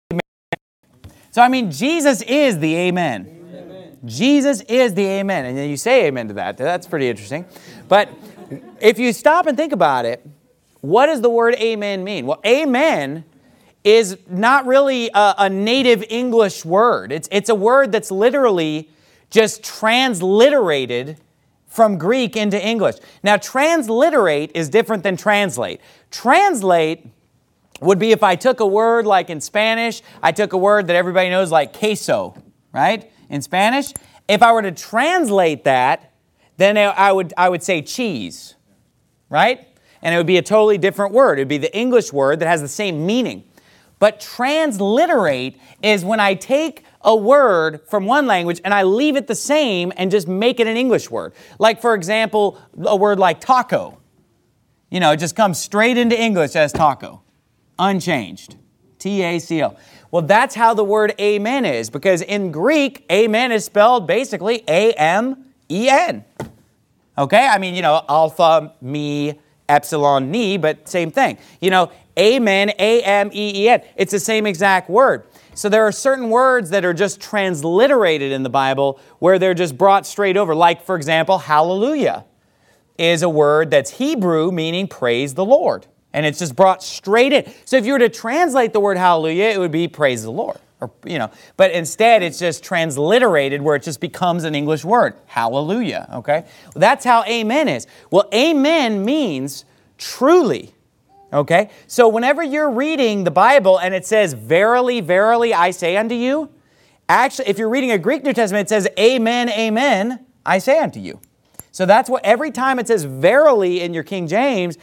So Jesus is the Amen. Amen. Jesus is the Amen. And then you say amen to that. That's pretty interesting. But if you stop and think about it, what does the word amen mean? Well, amen is not really a native English word. It's a word that's literally just transliterated from Greek into English. Now, transliterate is different than translate. Translate would be if I took a word like in Spanish, I took a word that everybody knows like queso, right? In Spanish. If I were to translate that, then I would say cheese, right? And it would be a totally different word. It would be the English word that has the same meaning. But transliterate is when I take a word from one language and I leave it the same and just make it an English word. Like, for example, a word like taco. It just comes straight into English as taco. Unchanged. T-A-C-O. Well, that's how the word amen is, because in Greek, amen is spelled basically A-M-E-N. Okay? Alpha, me, epsilon, ni, but same thing. Amen, A-M-E-E-N. It's the same exact word. So there are certain words that are just transliterated in the Bible where they're just brought straight over. Like, for example, hallelujah is a word that's Hebrew, meaning praise the Lord. And it's just brought straight in. So if you were to translate the word hallelujah, it would be praise the Lord. But instead, it's just transliterated where it just becomes an English word. Hallelujah, okay? Well, that's how amen is. Well, amen means truly, okay? So whenever you're reading the Bible and it says, verily, verily, I say unto you, actually, if you're reading a Greek New Testament, it says, amen, amen, I say unto you. So that's what, every time it says verily in your King James,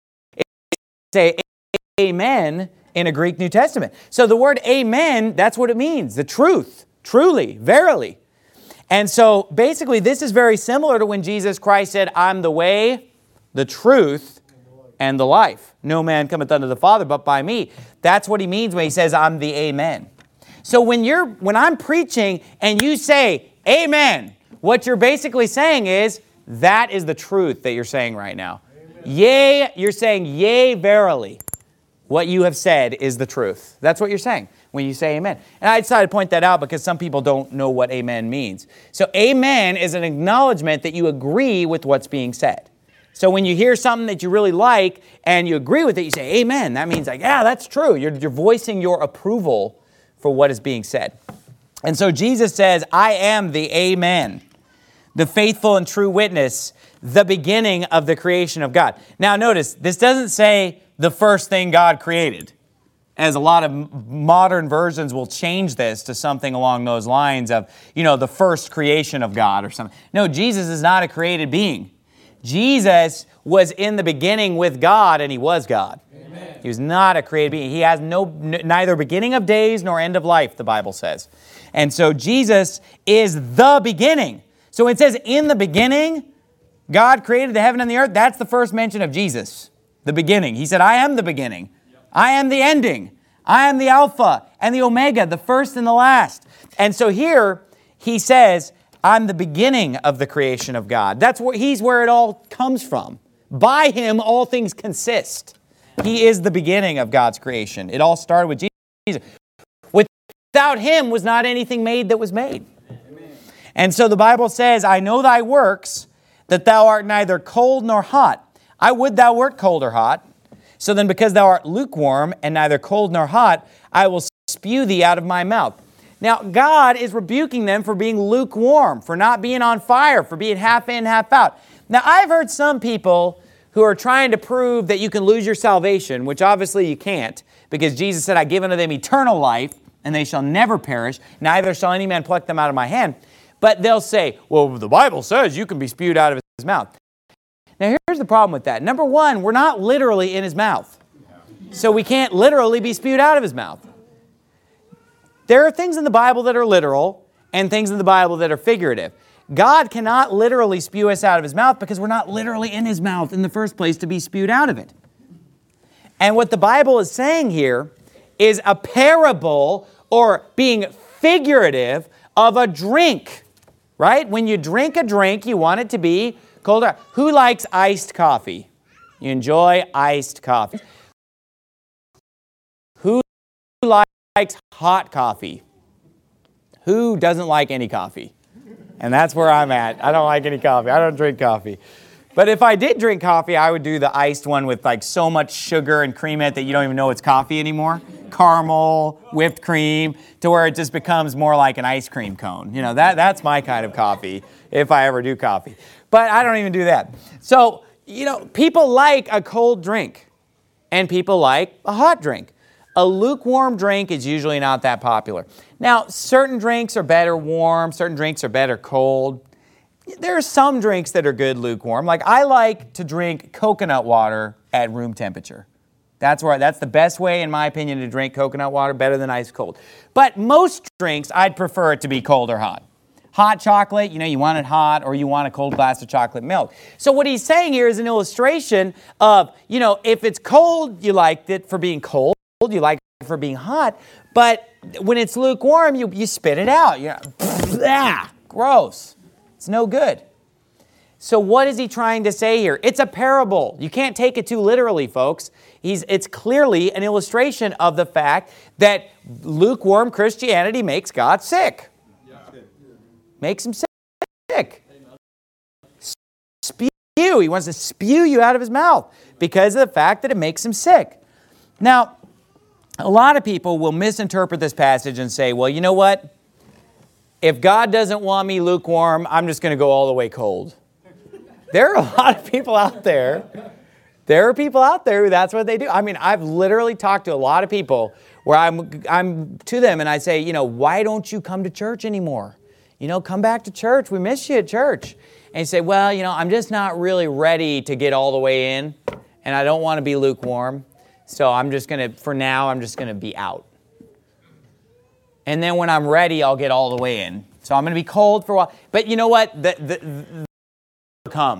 say amen in a Greek New Testament. So the word amen, that's what it means. The truth, truly, verily. And so basically this is very similar to when Jesus Christ said, I'm the way, the truth, and the life. No man cometh unto the Father but by me. That's what he means when he says, I'm the amen. So when I'm preaching and you say amen, what you're basically saying is, that is the truth that you're saying right now. Yea, you're saying, yea, verily. What you have said is the truth. That's what you're saying when you say amen. And I decided to point that out because some people don't know what amen means. So amen is an acknowledgement that you agree with what's being said. So when you hear something that you really like and you agree with it, you say amen. That means yeah, that's true. You're voicing your approval for what is being said. And so Jesus says, I am the amen, the faithful and true witness, the beginning of the creation of God. Now notice, this doesn't say the first thing God created, as a lot of modern versions will change this to something along those lines of, the first creation of God or something. No, Jesus is not a created being. Jesus was in the beginning with God and he was God. Amen. He was not a created being. He has neither beginning of days nor end of life, the Bible says. And so Jesus is the beginning. So when it says in the beginning, God created the heaven and the earth, that's the first mention of Jesus, the beginning. He said, I am the beginning. I am the ending. I am the Alpha and the Omega, the first and the last. And so here he says, I'm the beginning of the creation of God. He's where it all comes from. By him, all things consist. He is the beginning of God's creation. It all started with Jesus. Without him was not anything made that was made. Amen. And so the Bible says, I know thy works, that thou art neither cold nor hot. I would thou wert cold or hot. So then because thou art lukewarm and neither cold nor hot, I will spew thee out of my mouth. Now God is rebuking them for being lukewarm, for not being on fire, for being half in, half out. Now I've heard some people who are trying to prove that you can lose your salvation, which obviously you can't, because Jesus said, I give unto them eternal life, and they shall never perish, neither shall any man pluck them out of my hand. But they'll say, well, the Bible says you can be spewed out of his mouth. Now, here's the problem with that. Number one, we're not literally in his mouth. So we can't literally be spewed out of his mouth. There are things in the Bible that are literal and things in the Bible that are figurative. God cannot literally spew us out of his mouth because we're not literally in his mouth in the first place to be spewed out of it. And what the Bible is saying here is a parable or being figurative of a drink, right? When you drink a drink, you want it to be cold. Who likes iced coffee? You enjoy iced coffee. Who likes hot coffee? Who doesn't like any coffee? And that's where I'm at. I don't like any coffee. I don't drink coffee. But if I did drink coffee, I would do the iced one with like so much sugar and cream in it that you don't even know it's coffee anymore. Caramel, whipped cream, to where it just becomes more like an ice cream cone. You know, that's my kind of coffee, if I ever do coffee. But I don't even do that. So, you know, people like a cold drink, and people like a hot drink. A lukewarm drink is usually not that popular. Now, certain drinks are better warm, certain drinks are better cold. There are some drinks that are good lukewarm. Like I like to drink coconut water at room temperature. That's the best way, in my opinion, to drink coconut water, better than ice cold. But most drinks, I'd prefer it to be cold or hot. Hot chocolate, you know, you want it hot, or you want a cold glass of chocolate milk. So what he's saying here is an illustration of, you know, if it's cold, you liked it for being cold, you like it for being hot, but when it's lukewarm, you spit it out. You're gross. It's no good. So what is he trying to say here? It's a parable. You can't take it too literally, folks. It's clearly an illustration of the fact that lukewarm Christianity makes God sick. Makes him sick. Spew. He wants to spew you out of his mouth because of the fact that it makes him sick. Now, a lot of people will misinterpret this passage and say, well, you know what? If God doesn't want me lukewarm, I'm just going to go all the way cold. There are a lot of people out there. There are people out there who that's what they do. I mean, I've literally talked to a lot of people where I'm to them and I say, you know, why don't you come to church anymore? You know, come back to church. We miss you at church. And you say, well, you know, I'm just not really ready to get all the way in, and I don't want to be lukewarm. So for now, I'm just going to be out. And then when I'm ready, I'll get all the way in. So I'm going to be cold for a while. But you know what? The come.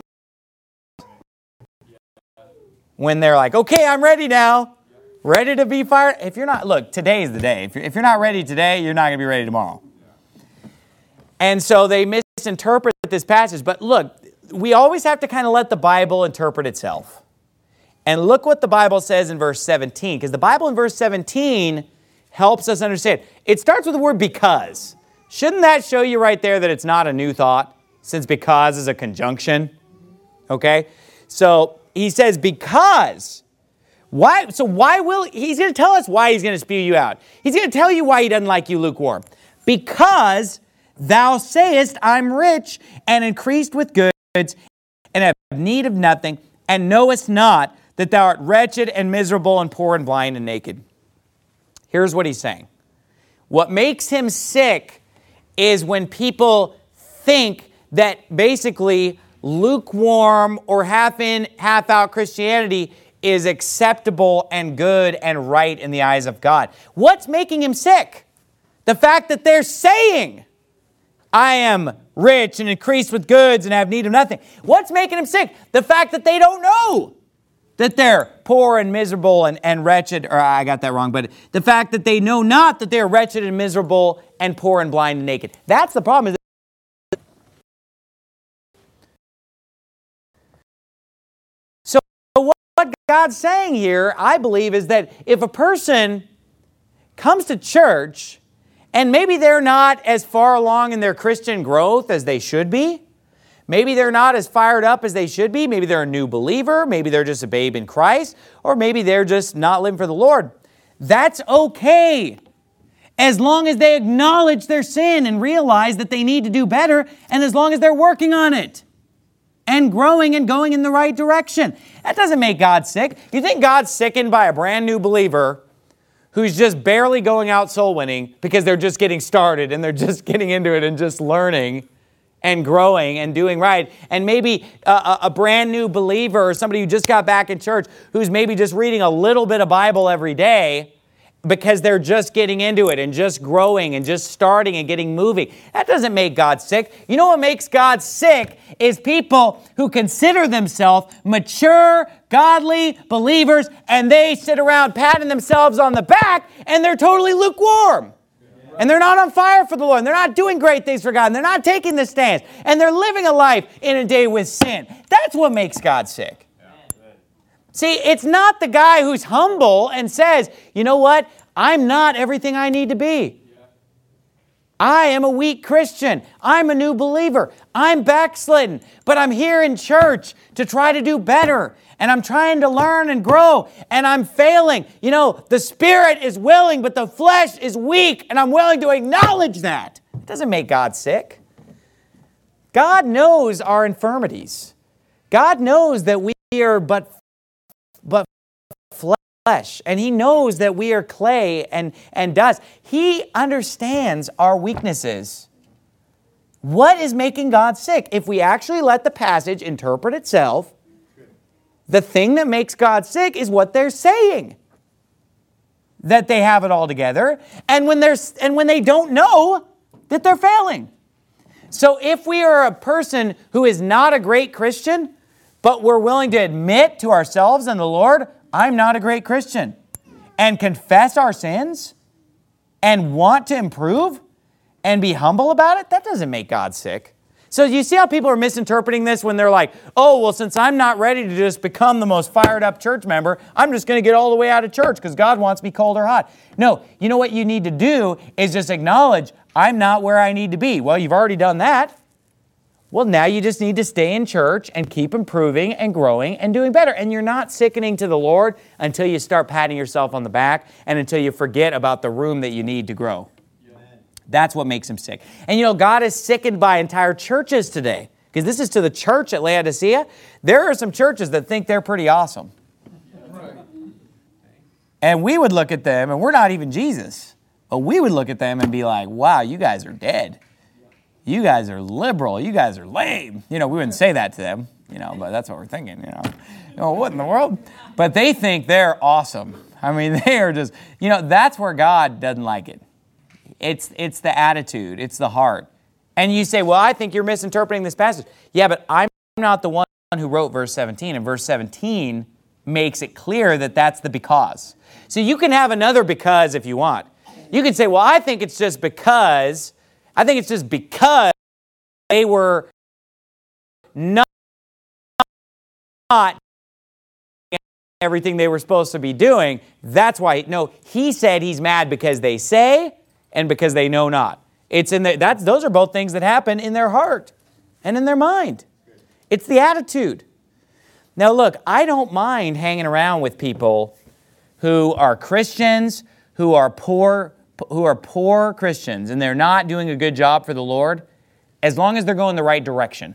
When they're like, okay, I'm ready now. Ready to be fired. If you're not, look, today's the day. If you're not ready today, you're not going to be ready tomorrow. And so they misinterpret this passage. But look, we always have to kind of let the Bible interpret itself. And look what the Bible says in verse 17. Because the Bible in verse 17 helps us understand. It starts with the word because. Shouldn't that show you right there that it's not a new thought, since because is a conjunction? Okay? So he says because. Why? So why will, he's going to tell us why he's going to spew you out. He's going to tell you why he doesn't like you lukewarm. Because thou sayest, I'm rich and increased with goods and have need of nothing, and knowest not that thou art wretched and miserable and poor and blind and naked. Here's what he's saying. What makes him sick is when people think that basically lukewarm or half-in, half-out Christianity is acceptable and good and right in the eyes of God. What's making him sick? The fact that they're saying, I am rich and increased with goods and have need of nothing. What's making him sick? The fact that they don't know that they're poor and miserable and wretched, or I got that wrong, but the fact that they know not that they're wretched and miserable and poor and blind and naked. That's the problem. So what God's saying here, I believe, is that if a person comes to church and maybe they're not as far along in their Christian growth as they should be, maybe they're not as fired up as they should be. Maybe they're a new believer. Maybe they're just a babe in Christ. Or maybe they're just not living for the Lord. That's okay, as long as they acknowledge their sin and realize that they need to do better, and as long as they're working on it and growing and going in the right direction. That doesn't make God sick. You think God's sickened by a brand new believer who's just barely going out soul winning because they're just getting started and they're just getting into it and just learning and growing and doing right. And maybe a brand new believer or somebody who just got back in church who's maybe just reading a little bit of Bible every day because they're just getting into it and just growing and just starting and getting moving. That doesn't make God sick. You know what makes God sick is people who consider themselves mature, godly believers, and they sit around patting themselves on the back and they're totally lukewarm. And they're not on fire for the Lord. And they're not doing great things for God. And they're not taking the stance. And they're living a life in a day with sin. That's what makes God sick. See, it's not the guy who's humble and says, you know what? I'm not everything I need to be. I am a weak Christian. I'm a new believer. I'm backslidden. But I'm here in church to try to do better. And I'm trying to learn and grow. And I'm failing. You know, the spirit is willing, but the flesh is weak. And I'm willing to acknowledge that. It doesn't make God sick. God knows our infirmities. God knows that we are but flesh, and He knows that we are clay and dust. He understands our weaknesses. What is making God sick? If we actually let the passage interpret itself, the thing that makes God sick is what they're saying. That they have it all together, and when they don't know that they're failing. So if we are a person who is not a great Christian, but we're willing to admit to ourselves and the Lord, I'm not a great Christian, and confess our sins and want to improve and be humble about it, that doesn't make God sick. So you see how people are misinterpreting this when they're like, oh, well, since I'm not ready to just become the most fired up church member, I'm just going to get all the way out of church because God wants me cold or hot. No, you know what you need to do is just acknowledge, I'm not where I need to be. Well, you've already done that. Well, now you just need to stay in church and keep improving and growing and doing better. And you're not sickening to the Lord until you start patting yourself on the back and until you forget about the room that you need to grow. Amen. That's what makes Him sick. And you know, God is sickened by entire churches today. Because this is to the church at Laodicea. There are some churches that think they're pretty awesome. Right. And we would look at them, and we're not even Jesus, but we would look at them and be like, wow, you guys are dead. You guys are liberal. You guys are lame. You know, we wouldn't say that to them, you know, but that's what we're thinking, you know. What in the world? But they think they're awesome. I mean, they are just, you know, that's where God doesn't like it. It's the attitude. It's the heart. And you say, well, I think you're misinterpreting this passage. Yeah, but I'm not the one who wrote verse 17. And verse 17 makes it clear that that's the because. So you can have another because if you want. You can say, well, I think it's just because they were not everything they were supposed to be doing. That's why. No, He said He's mad because they say and because they know not. Those are both things that happen in their heart and in their mind. It's the attitude. Now look, I don't mind hanging around with people who are Christians, who are poor Christians, and they're not doing a good job for the Lord, as long as they're going the right direction.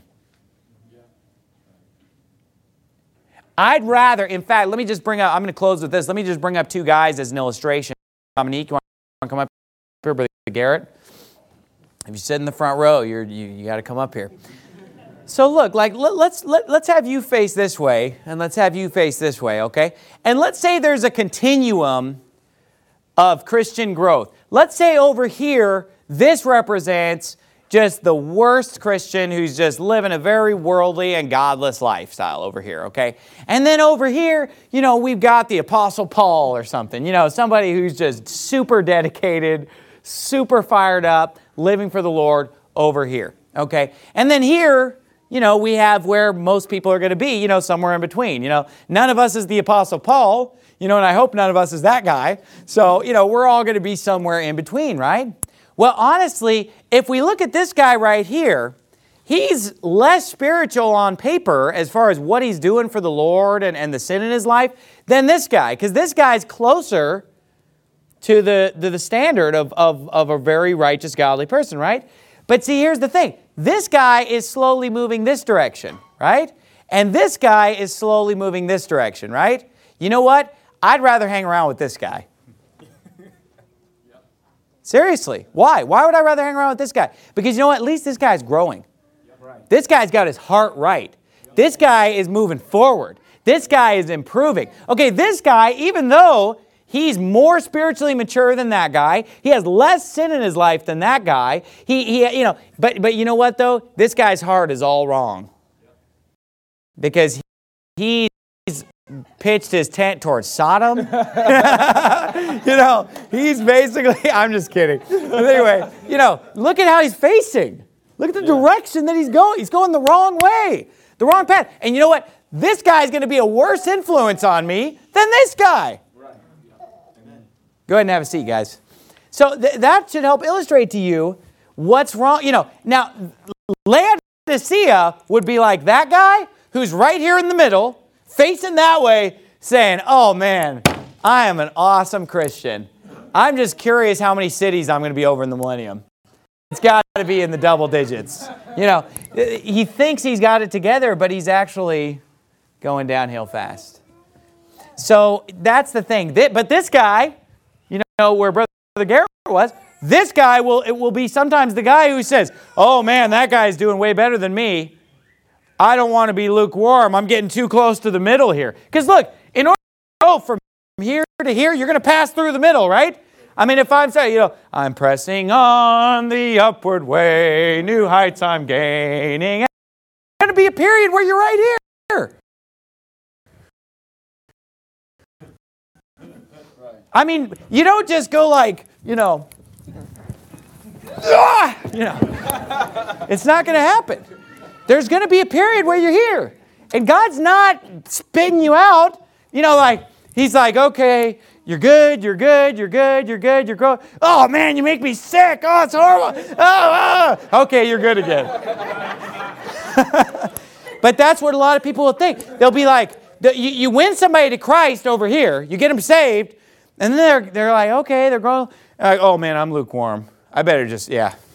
I'd rather, in fact, let me just bring up, I'm going to close with this. Let me just bring up two guys as an illustration. Dominique, you want to come up here, Brother Garrett? If you sit in the front row, you got to come up here. So look, like let's have you face this way, and let's have you face this way, okay? And let's say there's a continuum of Christian growth. Let's say over here, this represents just the worst Christian who's just living a very worldly and godless lifestyle over here, okay? And then over here, you know, we've got the Apostle Paul or something, you know, somebody who's just super dedicated, super fired up, living for the Lord over here, okay? And then here, you know, we have where most people are going to be, you know, somewhere in between. You know, none of us is the Apostle Paul, you know, and I hope none of us is that guy. So, you know, we're all going to be somewhere in between, right? Well, honestly, if we look at this guy right here, he's less spiritual on paper as far as what he's doing for the Lord and the sin in his life than this guy, because this guy's closer to the standard of a very righteous, godly person, right? But see, here's the thing. This guy is slowly moving this direction, right? And this guy is slowly moving this direction, right? You know what? I'd rather hang around with this guy. Seriously. Why? Why would I rather hang around with this guy? Because you know what? At least this guy's growing. This guy's got his heart right. This guy is moving forward. This guy is improving. Okay, this guy, even though he's more spiritually mature than that guy, he has less sin in his life than that guy. But you know what though? This guy's heart is all wrong. Because he's pitched his tent towards Sodom. He's basically, I'm just kidding. But anyway, look at how he's facing. Look at the direction that he's going. He's going the wrong way, the wrong path. And you know what? This guy's going to be a worse influence on me than this guy. Right. Go ahead and have a seat, guys. So that should help illustrate to you what's wrong. Now, Laodicea would be like that guy who's right here in the middle, facing that way, saying, oh man, I am an awesome Christian. I'm just curious how many cities I'm going to be over in the millennium. It's got to be in the double digits. He thinks he's got it together, but he's actually going downhill fast. So that's the thing. But this guy, where Brother Garrett was, this guy will be sometimes the guy who says, oh man, that guy's doing way better than me. I don't want to be lukewarm. I'm getting too close to the middle here. Because look, in order to go from here to here, you're going to pass through the middle, right? I mean, if I'm saying, I'm pressing on the upward way, new heights I'm gaining. There's going to be a period where you're right here. I mean, you don't just go like, it's not going to happen. There's going to be a period where you're here. And God's not spitting you out, He's like, okay, you're good, you're growing. Oh man, you make me sick. Oh, it's horrible. Okay, you're good again. But that's what a lot of people will think. They'll be like, you win somebody to Christ over here, you get them saved, and then they're like, okay, they're growing. Like, oh man, I'm lukewarm. I better just,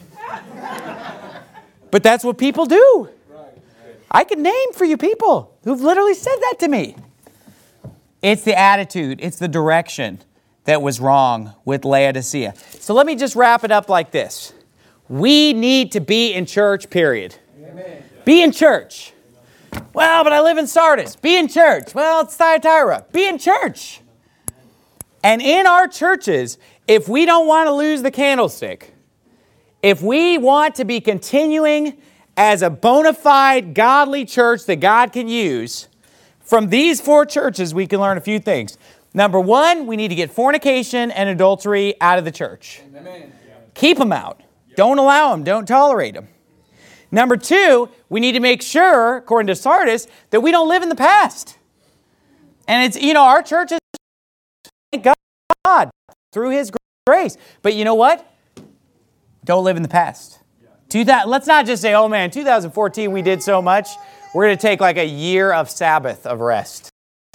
But that's what people do. I can name for you people who've literally said that to me. It's the attitude, it's the direction that was wrong with Laodicea. So let me just wrap it up like this. We need to be in church, period. Amen. Be in church. Well, but I live in Sardis. Be in church. Well, it's Thyatira. Be in church. And in our churches, if we don't want to lose the candlestick, if we want to be continuing as a bona fide godly church that God can use, from these 4 churches, we can learn a few things. Number 1, we need to get fornication and adultery out of the church. Amen. Keep them out. Don't allow them. Don't tolerate them. Number 2, we need to make sure, according to Sardis, that we don't live in the past. And it's, our church is, thank God, through His grace. But you know what? Don't live in the past. Let's not just say, oh man, 2014 we did so much. We're going to take like a year of Sabbath of rest.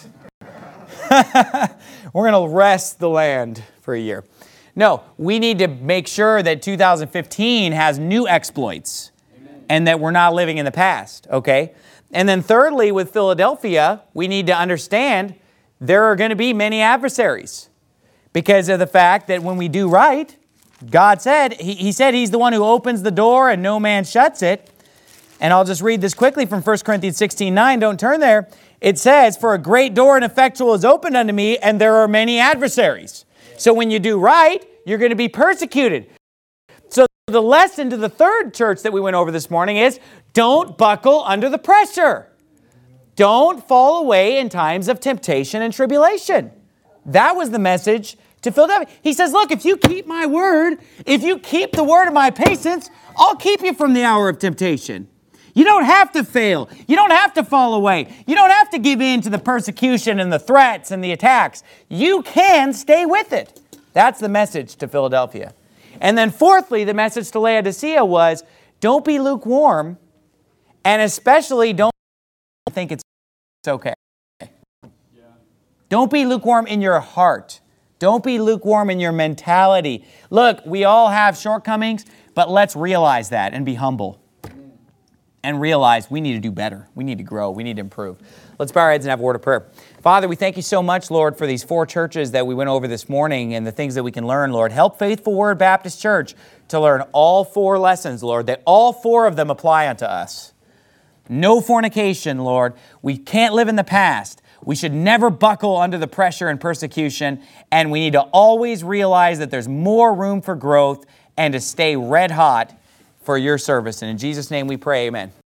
We're going to rest the land for a year. No, we need to make sure that 2015 has new exploits. Amen. And that we're not living in the past, okay? And then thirdly, with Philadelphia, we need to understand there are going to be many adversaries because of the fact that when we do right, God said, He said He's the one who opens the door and no man shuts it. And I'll just read this quickly from 1 Corinthians 16:9. Don't turn there. It says, for a great door and effectual is opened unto me, and there are many adversaries. So when you do right, you're going to be persecuted. So the lesson to the third church that we went over this morning is, don't buckle under the pressure. Don't fall away in times of temptation and tribulation. That was the message to Philadelphia. He says, look, if you keep my word, if you keep the word of my patience, I'll keep you from the hour of temptation. You don't have to fail. You don't have to fall away. You don't have to give in to the persecution and the threats and the attacks. You can stay with it. That's the message to Philadelphia. And then fourthly, the message to Laodicea was, don't be lukewarm, and especially don't think it's okay. Don't be lukewarm in your heart. Don't be lukewarm in your mentality. Look, we all have shortcomings, but let's realize that and be humble. And realize we need to do better. We need to grow. We need to improve. Let's bow our heads and have a word of prayer. Father, we thank you so much, Lord, for these 4 churches that we went over this morning and the things that we can learn, Lord. Help Faithful Word Baptist Church to learn all 4 lessons, Lord, that all 4 of them apply unto us. No fornication, Lord. We can't live in the past. We should never buckle under the pressure and persecution, and we need to always realize that there's more room for growth and to stay red hot for your service. And in Jesus' name we pray, amen.